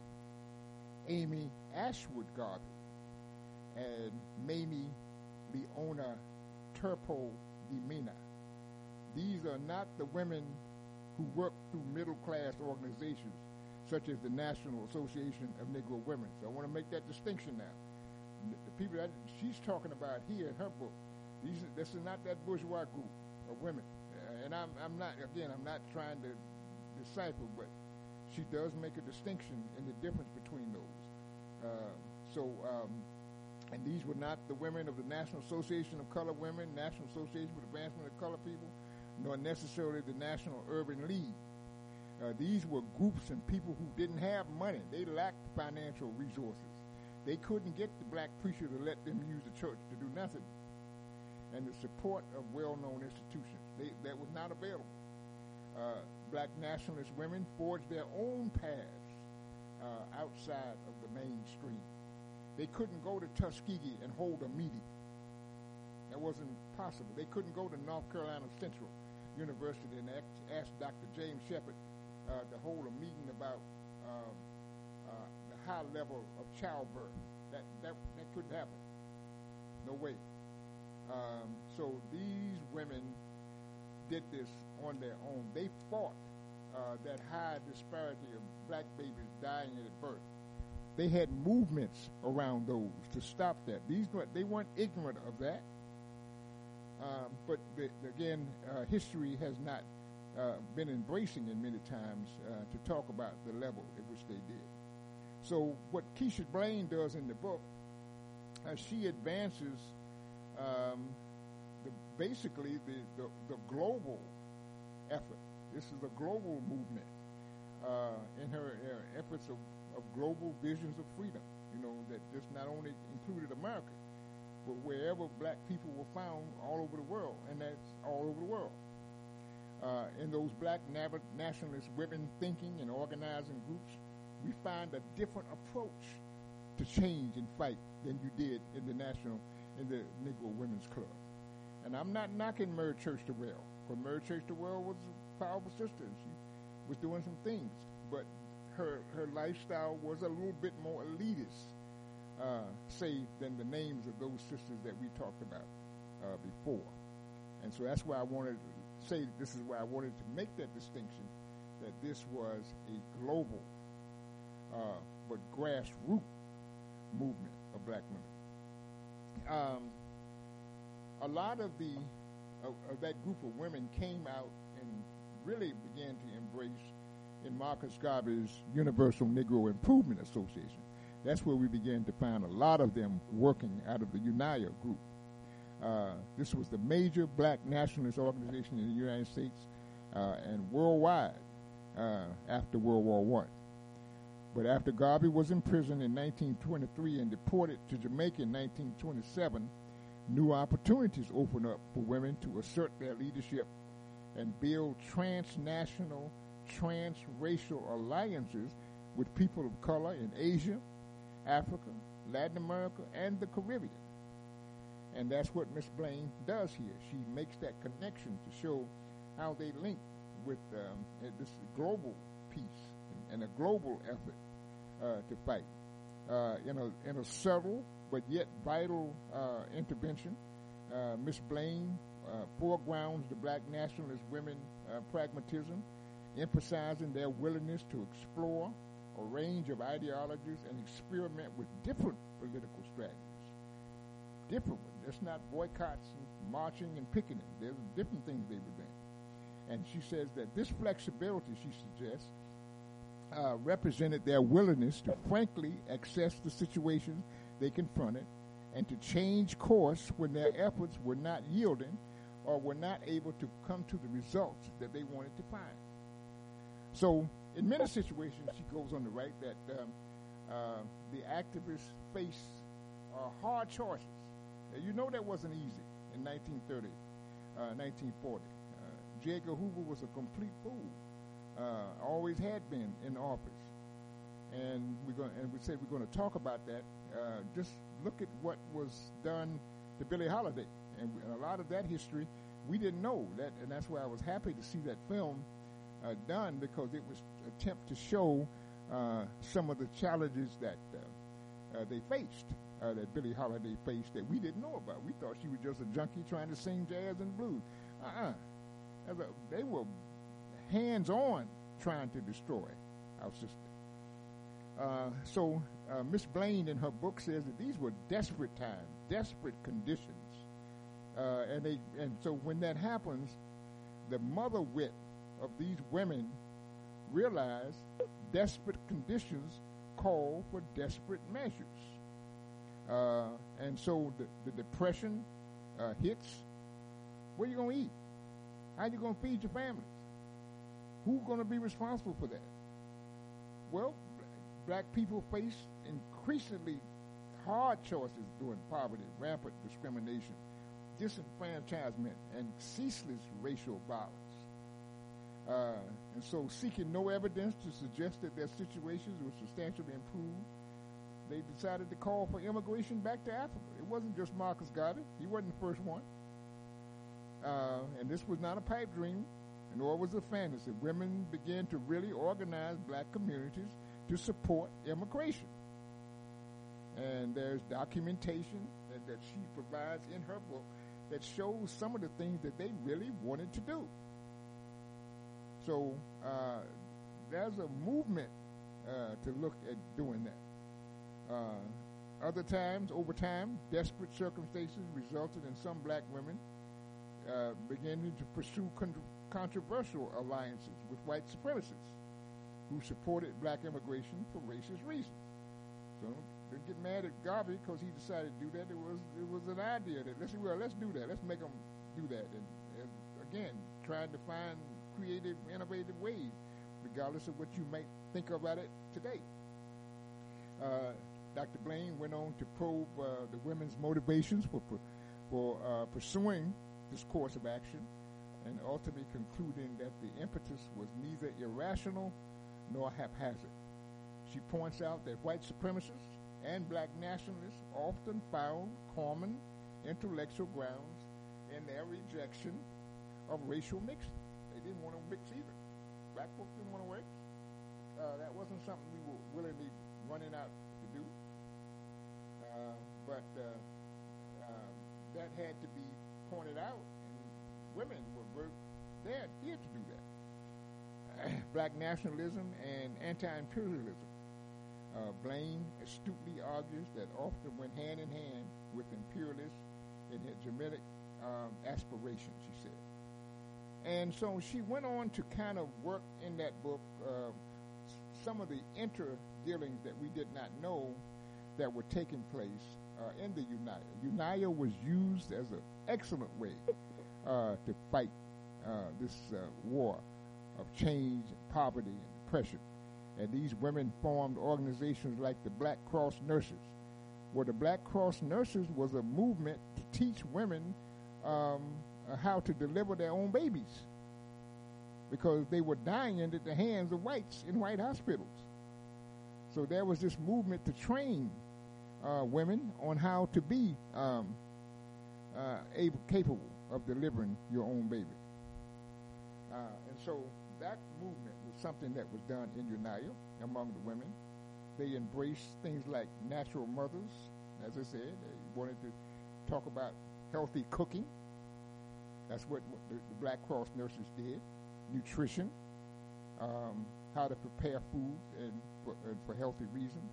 Amy Ashwood Garvey, and Mamie Leona Turpo de Mena. These are not the women who work through middle-class organizations such as the National Association of Negro Women. So I want to make that distinction now. The people that she's talking about here in her book, these, this is not that bourgeois group of women. Uh, and I'm, I'm not, again, I'm not trying to decipher, but she does make a distinction in the difference between those. Uh, so, um, and these were not the women of the National Association of Colored Women, National Association for the Advancement of Colored People, nor necessarily the National Urban League. Uh, these were groups and people who didn't have money. They lacked financial resources. They couldn't get the black preacher to let them use the church to do nothing. And the support of well-known institutions, they, that was not available. Uh, black nationalist women forged their own paths uh, outside of the mainstream. They couldn't go to Tuskegee and hold a meeting. That wasn't possible. They couldn't go to North Carolina Central University and ask Doctor James Shepard uh, to hold a meeting about um, uh, the high level of childbirth. That, that, that couldn't happen. No way. Um, so these women did this on their own. They fought uh, that high disparity of black babies dying at birth. They had movements around those to stop that. These they weren't ignorant of that. Um, but the, again, uh, history has not uh, been embracing in many times uh, to talk about the level at which they did. So what Keisha Blaine does in the book, uh, she advances um, the, basically the, the, the global effort. This is a global movement uh, in her uh, efforts of, of global visions of freedom, you know, that just not only included America, but wherever black people were found all over the world, and that's all over the world. Uh, in those black nav- nationalist women thinking and organizing groups, we find a different approach to change and fight than you did in the national, in the Negro Women's Club. And I'm not knocking Mary Church Terrell, because Mary Church Terrell was a powerful sister, and she was doing some things, but her her lifestyle was a little bit more elitist, uh, say, than the names of those sisters that we talked about uh, before. And so that's why I wanted to say, this is why I wanted to make that distinction, that this was a global uh, but grassroots movement of black women. Um, a lot of the of, of that group of women came out and really began to embrace in Marcus Garvey's Universal Negro Improvement Association. That's where we began to find a lot of them working out of the UNIA group. Uh, this was the major black nationalist organization in the United States uh, and worldwide uh, after World War One. But after Garvey was imprisoned in nineteen twenty-three and deported to Jamaica in nineteen twenty-seven, new opportunities opened up for women to assert their leadership and build transnational, transracial alliances with people of color in Asia, Africa, Latin America, and the Caribbean. And that's what Miss Blaine does here. She makes that connection to show how they link with um, this global peace and, and a global effort uh, to fight. Uh, in a in a subtle but yet vital uh, intervention, uh, Miss Blaine uh, foregrounds the black nationalist women uh, pragmatism, emphasizing their willingness to explore a range of ideologies and experiment with different political strategies. Different ones. It's not boycotts and marching and picketing. There's different things they were doing. And she says that this flexibility, she suggests, uh, represented their willingness to frankly assess the situation they confronted and to change course when their efforts were not yielding or were not able to come to the results that they wanted to find. So in many situations, she goes on to write that um, uh, the activists face uh, hard choices. Now, you know that wasn't easy in nineteen thirty, uh, nineteen forty. Uh, J. Edgar Hoover was a complete fool, uh, always had been in office. And we're going, and we said we're going to talk about that. Uh, just look at what was done to Billie Holiday, and, and a lot of that history we didn't know that, and that's why I was happy to see that film uh, done, because it was an attempt to show uh, some of the challenges that uh, uh, they faced, uh, that Billie Holiday faced, that we didn't know about. We thought she was just a junkie trying to sing jazz and blues. Uh-uh. As a, they were hands-on trying to destroy our system. Uh, so uh, Miss Blaine in her book says that these were desperate times, desperate conditions, uh, and they and so when that happens, the mother wit of these women realize desperate conditions call for desperate measures, uh, and so the, the depression uh, hits. Where are you going to eat? How are you going to feed your families? Who's going to be responsible for that? Well, black people face increasingly hard choices during poverty, rampant discrimination, disenfranchisement, and ceaseless racial violence. Uh, and so, seeking no evidence to suggest that their situations were substantially improved, they decided to call for immigration back to Africa. It wasn't just Marcus Garvey. He wasn't the first one. Uh, and this was not a pipe dream, nor was a fantasy. Women began to really organize black communities to support immigration. And there's documentation that, that she provides in her book that shows some of the things that they really wanted to do. So uh, there's a movement uh, to look at doing that. Uh, other times, over time, desperate circumstances resulted in some black women uh, beginning to pursue con- controversial alliances with white supremacists who supported black immigration for racist reasons. So don't get mad at Garvey because he decided to do that. It was it was an idea that let's well let's do that. Let's make them do that. And, and again, trying to find creative, innovative ways, regardless of what you might think about it today. Uh, Doctor Blaine went on to probe uh, the women's motivations for for uh, pursuing this course of action, and ultimately concluding that the impetus was neither irrational nor haphazard. She points out that white supremacists and black nationalists often found common intellectual grounds in their rejection of racial mixing. They didn't want to mix either. Black folks didn't want to mix. Uh, that wasn't something we were willingly running out to do. Uh, but uh, uh, that had to be pointed out, and women were very, they adhered to do that. Black nationalism and anti-imperialism. Uh, Blaine astutely argues that often went hand in hand with imperialist and hegemonic um, aspirations, she said. And so she went on to kind of work in that book uh, some of the inter-dealings that we did not know that were taking place uh, in the UNIA. UNIA was used as an excellent way uh, to fight uh, this uh, war of change and poverty and depression. And these women formed organizations like the Black Cross Nurses, where the Black Cross Nurses was a movement to teach women um, uh, how to deliver their own babies, because they were dying at the hands of whites in white hospitals. So there was this movement to train uh, women on how to be um, uh, able, capable of delivering your own baby. Uh, and so that movement was something that was done in UNIA among the women. They embraced things like natural mothers, as I said. They wanted to talk about healthy cooking. That's what, what the, the Black Cross Nurses did. Nutrition, um, how to prepare food and for, and for healthy reasons.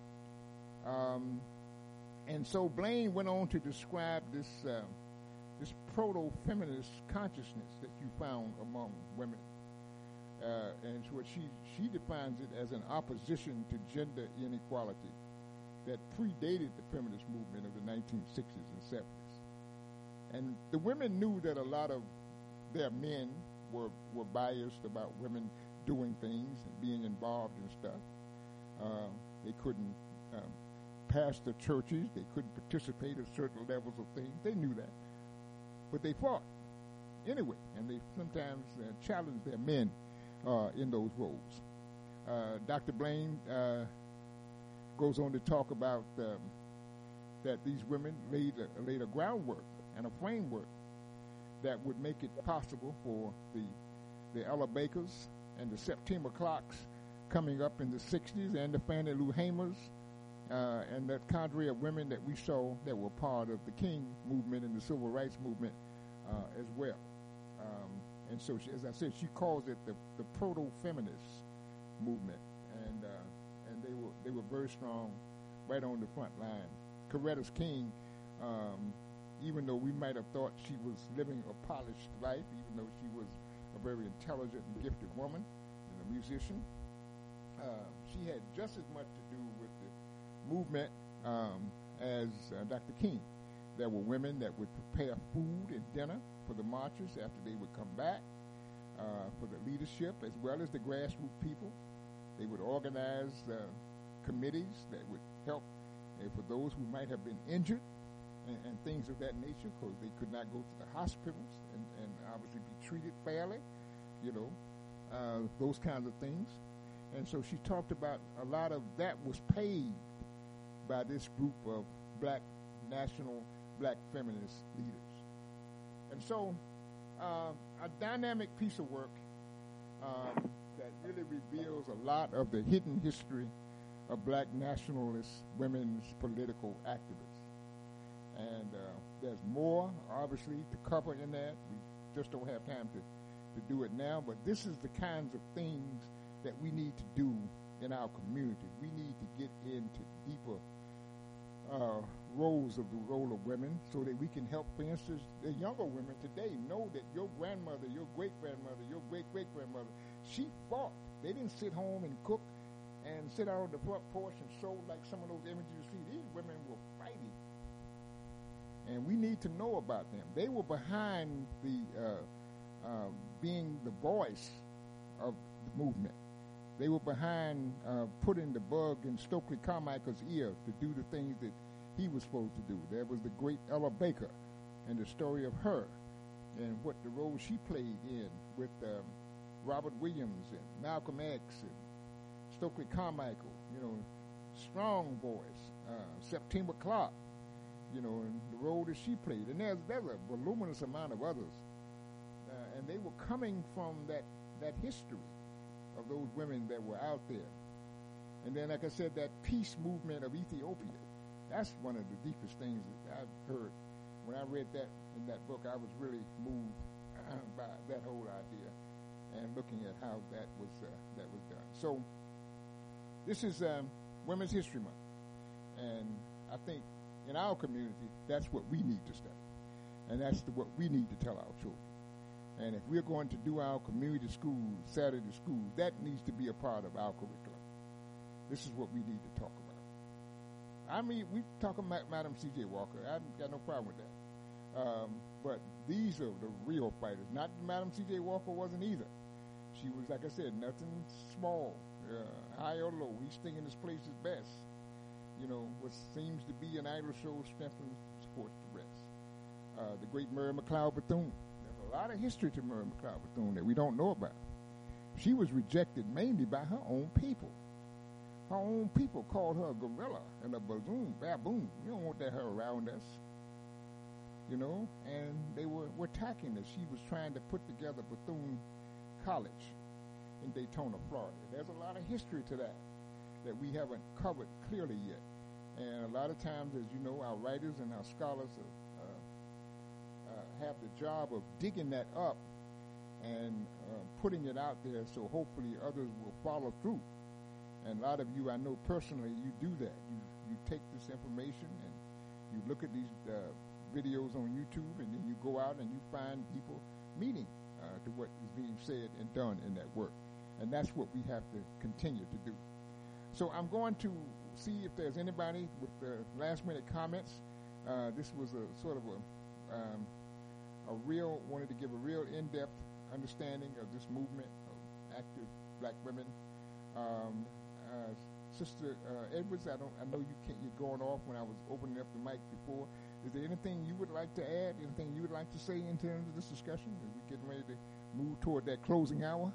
Um, and so Blaine went on to describe this uh, this proto-feminist consciousness that you found among women. Uh, and so what she, she defines it as an opposition to gender inequality that predated the feminist movement of the nineteen sixties and seventies. And the women knew that a lot of their men were, were biased about women doing things and being involved in stuff. Uh, they couldn't um, pastor churches. They couldn't participate at certain levels of things. They knew that. But they fought anyway, and they sometimes uh, challenged their men uh, in those roles. Uh, Doctor Blaine uh, goes on to talk about um, that these women laid a, laid a groundwork and a framework that would make it possible for the the Ella Bakers and the September Clocks coming up in the sixties, and the Fannie Lou Hamers, uh, and that cadre of women that we saw that were part of the King movement and the Civil Rights movement uh, as well. Um, and so, she, as I said, she calls it the, the proto-feminist movement, and uh, and they were they were very strong, right on the front line. Coretta King, um, even though we might have thought she was living a polished life, even though she was a very intelligent and gifted woman and a musician, uh, she had just as much to do with the movement um, as uh, Doctor King. There were women that would prepare food and dinner for the marchers after they would come back, uh, for the leadership as well as the grassroots people. They would organize uh, committees that would help uh, for those who might have been injured and, and things of that nature, because they could not go to the hospitals and, and obviously be treated fairly, you know, uh, those kinds of things. And so she talked about a lot of that was paid by this group of black national, black feminist leaders. And so uh, a dynamic piece of work um, that really reveals a lot of the hidden history of black nationalist women's political activists. And uh, there's more, obviously, to cover in that. We just don't have time to, to do it now, but this is the kinds of things that we need to do in our community. We need to get into deeper uh, roles of the role of women so that we can help, for instance, the younger women today know that your grandmother, your great-grandmother, your great-great-grandmother, she fought. They didn't sit home and cook and sit out on the front porch and sew like some of those images you see. These women were fighting. And we need to know about them. They were behind the uh, uh, being the voice of the movement. They were behind uh, putting the bug in Stokely Carmichael's ear to do the things that he was supposed to do. There was the great Ella Baker and the story of her and what the role she played in with um, Robert Williams and Malcolm X and Stokely Carmichael, you know, strong voice, uh, Septima Clark, you know, and the role that she played. And there's, there's a voluminous amount of others. Uh, and they were coming from that, that history of those women that were out there. And then, like I said, that peace movement of Ethiopia, that's one of the deepest things that I've heard. When I read that in that book, I was really moved by that whole idea and looking at how that was uh, that was done. So this is um, Women's History Month. And I think in our community, that's what we need to study. And that's the, what we need to tell our children. And if we're going to do our community schools, Saturday schools, that needs to be a part of our curriculum. This is what we need to talk about. I mean, we talk about Madam C J Walker. I've got no problem with that. Um, but these are the real fighters. Not that Madam C J Walker wasn't either. She was, like I said, nothing small, uh, high or low. He's thinking his place is best. You know, what seems to be an idle show strengthens, supports the rest. Uh, the great Mary McLeod Bethune. A lot of history to Mary McLeod Bethune that we don't know about. She was rejected mainly by her own people. Her own people called her a gorilla and a baboon, baboon. You don't want that her around us. You know, and they were, were attacking her. She was trying to put together Bethune College in Daytona, Florida. There's a lot of history to that that we haven't covered clearly yet. And a lot of times, as you know, our writers and our scholars are have the job of digging that up and uh, putting it out there so hopefully others will follow through. And a lot of you, I know personally, you do that. You you take this information and you look at these uh, videos on YouTube and then you go out and you find people meaning uh, to what is being said and done in that work. And that's what we have to continue to do. So I'm going to see if there's anybody with the last minute comments. Uh, this was a sort of a um, a real, wanted to give a real in-depth understanding of this movement of active black women. Um, uh, Sister uh, Edwards, I don't, I know you can't, you're going off when I was opening up the mic before. Is there anything you would like to add? Anything you would like to say in terms of this discussion? Are we getting ready to move toward that closing hour?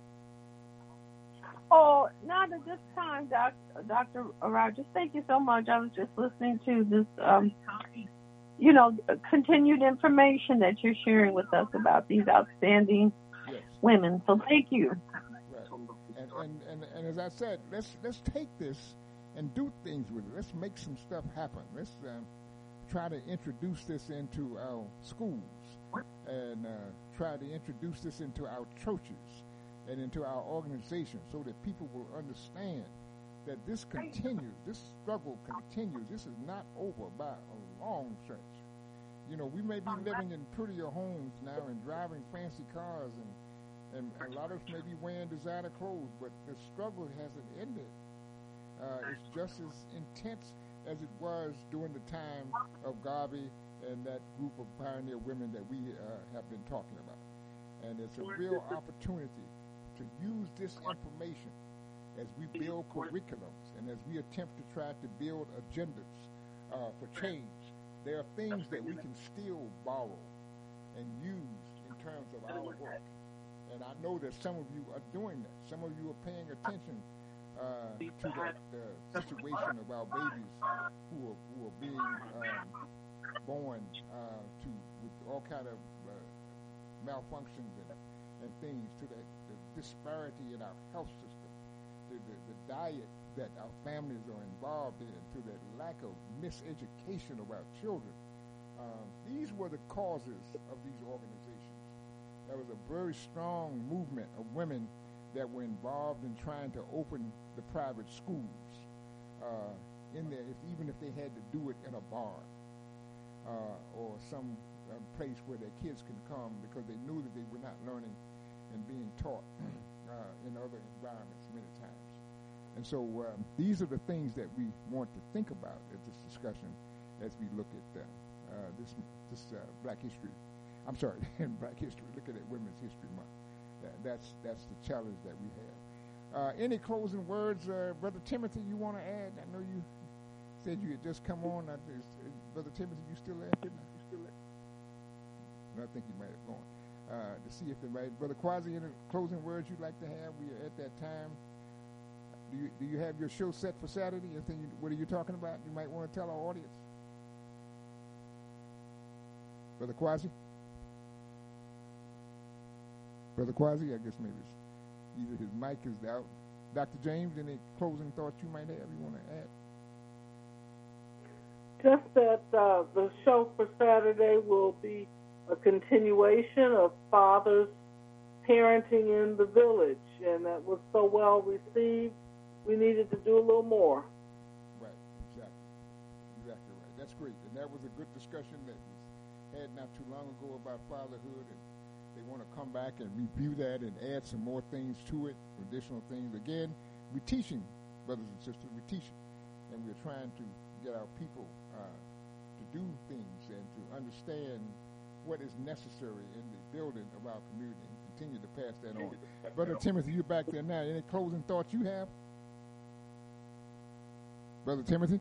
Oh, not at this time, Doc, Doctor Rogers. Thank you so much. I was just listening to this um, you know, continued information that you're sharing with us about these outstanding yes. women. So thank you. Right. And, and, and, and as I said, let's let's take this and do things with it. Let's make some stuff happen. Let's uh, try to introduce this into our schools and uh, try to introduce this into our churches and into our organizations so that people will understand that this continues, this struggle continues. This is not over by a long stretch. You know, we may be living in prettier homes now and driving fancy cars, and, and a lot of us may be wearing designer clothes, but the struggle hasn't ended. Uh, it's just as intense as it was during the time of Garvey and that group of pioneer women that we uh, have been talking about. And it's a real opportunity to use this information as we build curriculums and as we attempt to try to build agendas uh, for change. There are things that we can still borrow and use in terms of our work. And I know that some of you are doing that. Some of you are paying attention uh, to that uh, situation of our babies who are, who are being um, born uh, to with all kind of uh, malfunctions and, and things, to that the disparity in our health system. The, the, the diet that our families are involved in, to that lack of miseducation of our children. Um, these were the causes of these organizations. There was a very strong movement of women that were involved in trying to open the private schools. Uh, in there, if, even if they had to do it in a bar uh, or some uh, place where their kids can come because they knew that they were not learning and being taught uh, in other environments many times. And so um, these are the things that we want to think about at this discussion as we look at uh, uh, this this uh, Black History. I'm sorry, in Black History, looking at Women's History Month. That, that's that's the challenge that we have. Uh, any closing words, uh, Brother Timothy, you want to add? I know you said you had just come on. I, is, is Brother Timothy, you still there? You still there? No, I think he might have gone. Uh, to see if the right Brother Quasi, any closing words you'd like to have? We are at that time. Do you do you have your show set for Saturday? Anything? You, what are you talking about? You might want to tell our audience. Brother Quasi? Brother Quasi, I guess maybe it's either his mic is out. Doctor James, any closing thoughts you might have you want to add? Just that uh, the show for Saturday will be a continuation of fathers parenting in the village, and that was so well received, we needed to do a little more. Right, exactly. Exactly right. That's great. And that was a good discussion that was had not too long ago about fatherhood, and they want to come back and review that and add some more things to it, additional things. Again, we're teaching, brothers and sisters, we're teaching, and we're trying to get our people uh, to do things and to understand what is necessary in the building of our community and continue to pass that on. Brother Timothy, you're back there now. Any closing thoughts you have? Brother Timothy?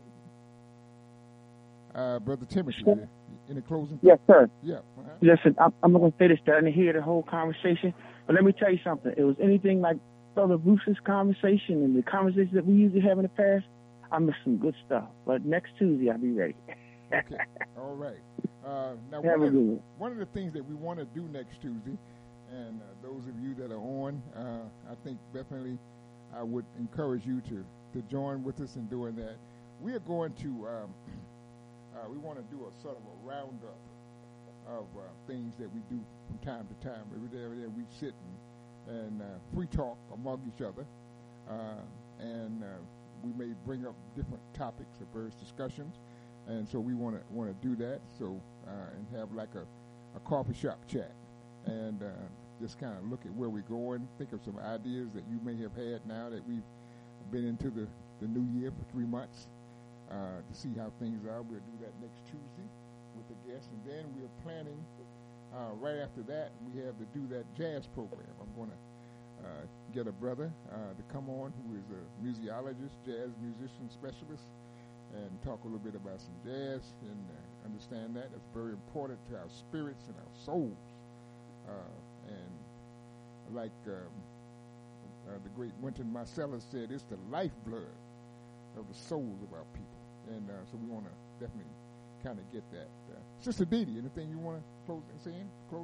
Uh, Brother Timothy, uh, any closing thoughts? Yes, sir. Yeah. Uh-huh. Listen, I'm, I'm not going to say this, I didn't hear the whole conversation, but let me tell you something. It was anything like Brother Bruce's conversation and the conversations that we usually have in the past. I missed some good stuff, but next Tuesday I'll be ready. Okay. All right. Uh, now, Have one a of, good one. one of the things that we want to do next Tuesday, and uh, those of you that are on, uh, I think definitely I would encourage you to, to join with us in doing that. We are going to, um, uh, we want to do a sort of a roundup of uh, things that we do from time to time. Every day, every day we sit and, and uh, free talk among each other, uh, and uh, we may bring up different topics or various discussions. And so we want to want to do that. So uh, and have like a, a coffee shop chat, and uh, just kind of look at where we're going. Think of some ideas that you may have had now that we've been into the, the new year for three months uh, to see how things are. We'll do that next Tuesday with the guests, and then we're planning uh, right after that. We have to do that jazz program. I'm going to uh, get a brother uh, to come on who is a museologist, jazz musician specialist, and talk a little bit about some jazz and uh, understand that. It's very important to our spirits and our souls. Uh, and like um, uh, the great Wynton Marsalis said, it's the lifeblood of the souls of our people. And uh, so we want to definitely kind of get that. Uh, Sister Dee Dee, anything you want to close and say in? Close?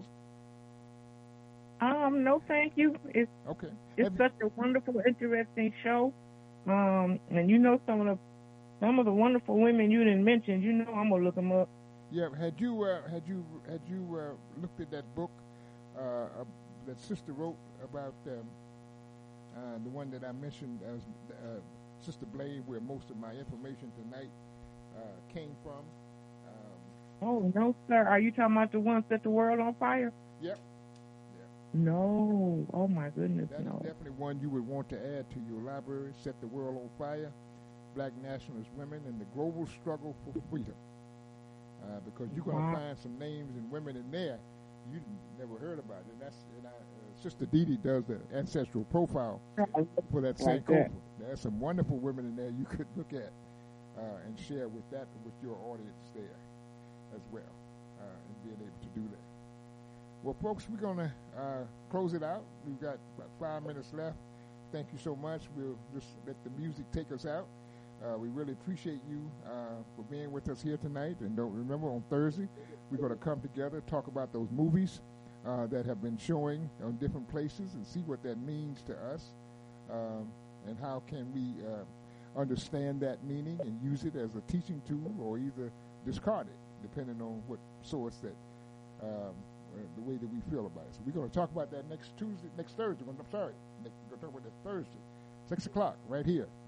Um, no, thank you. It's okay. It's Have such a wonderful, interesting show. Um, and you know some of the Some of the wonderful women you didn't mention, you know I'm gonna look them up. Yeah, had you uh, had you had you uh, looked at that book uh, uh, that Sister wrote about um, uh, the one that I mentioned as uh, Sister Blade, where most of my information tonight uh, came from? Um, Oh no, sir. Are you talking about the one set the world on fire? Yep. No. Oh my goodness, That no. is definitely one you would want to add to your library. Set the World on Fire. Black nationalist women and the global struggle for freedom, uh, because you're going to Wow. find some names and women in there you never heard about. And that's and I, uh, Sister Dee Dee does the ancestral profile for that Like Sankofa. that. There's some wonderful women in there you could look at uh, and share with that with your audience there as well, uh, and being able to do that. Well, folks, we're going to uh, close it out. We've got about five minutes left. Thank you so much. We'll just let the music take us out. Uh, we really appreciate you uh, for being with us here tonight. And don't remember, on Thursday, we're going to come together, talk about those movies uh, that have been showing on different places and see what that means to us, um, and how can we uh, understand that meaning and use it as a teaching tool or either discard it, depending on what source that, um, uh, the way that we feel about it. So we're going to talk about that next Tuesday, next Thursday. I'm sorry, next, we're going to talk about that Thursday, six o'clock, right here.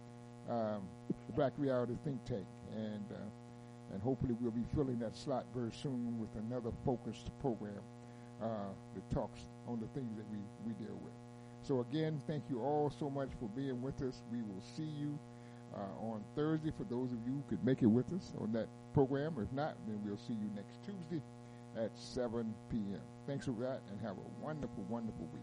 um, the Black Reality Think Tank, and uh, and hopefully we'll be filling that slot very soon with another focused program uh, that talks on the things that we, we deal with. So again, thank you all so much for being with us. We will see you uh, on Thursday for those of you who could make it with us on that program. If not, then we'll see you next Tuesday at seven p.m. Thanks for that, and have a wonderful, wonderful week.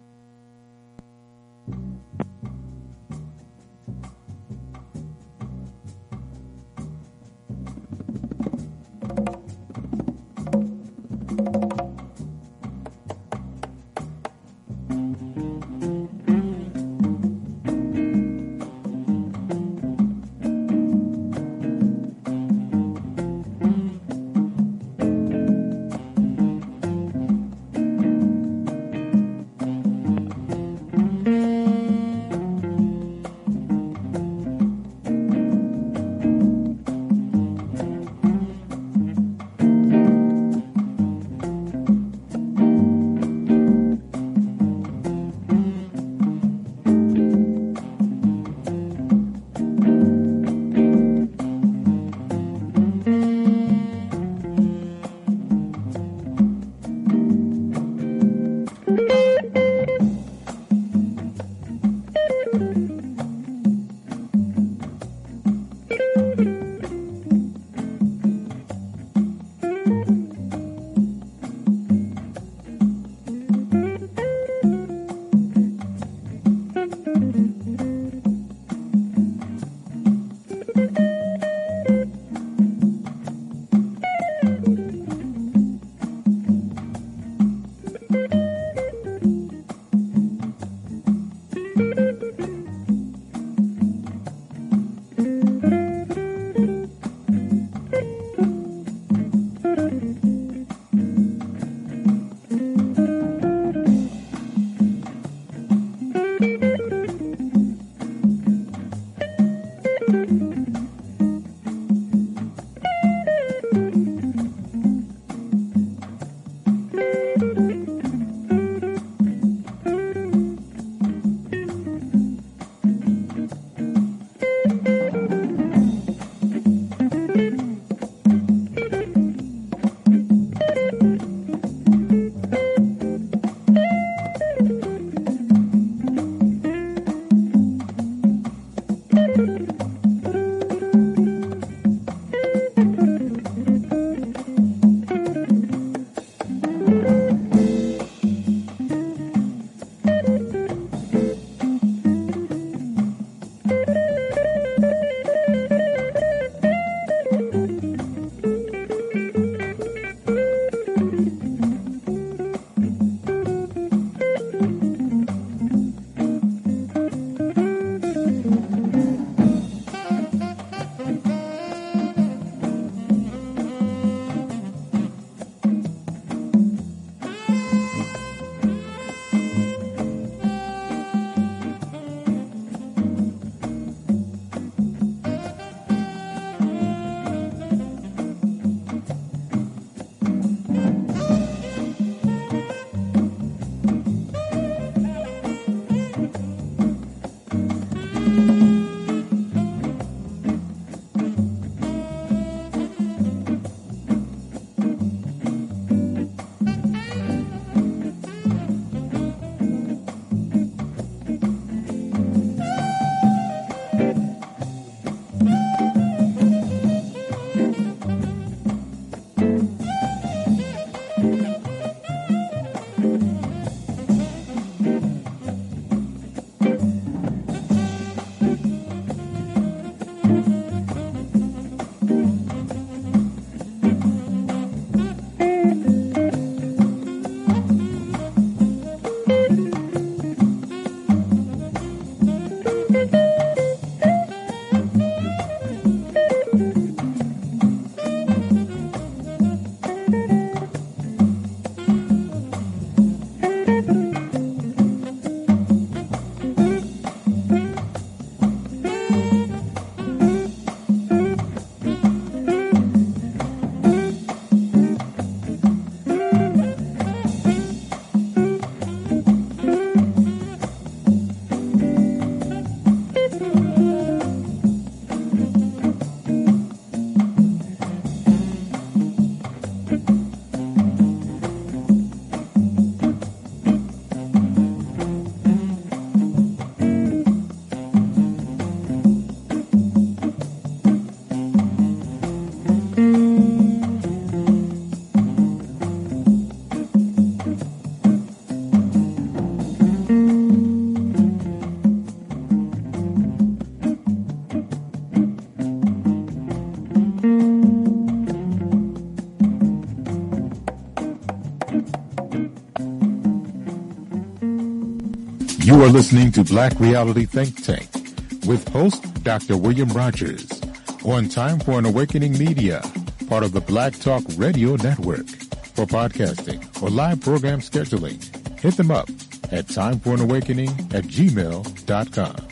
are listening to Black Reality Think Tank with host Doctor William Rogers on Time for an Awakening Media, part of the Black Talk Radio Network. For podcasting or live program scheduling, hit them up at time for an awakening at gmail dot com.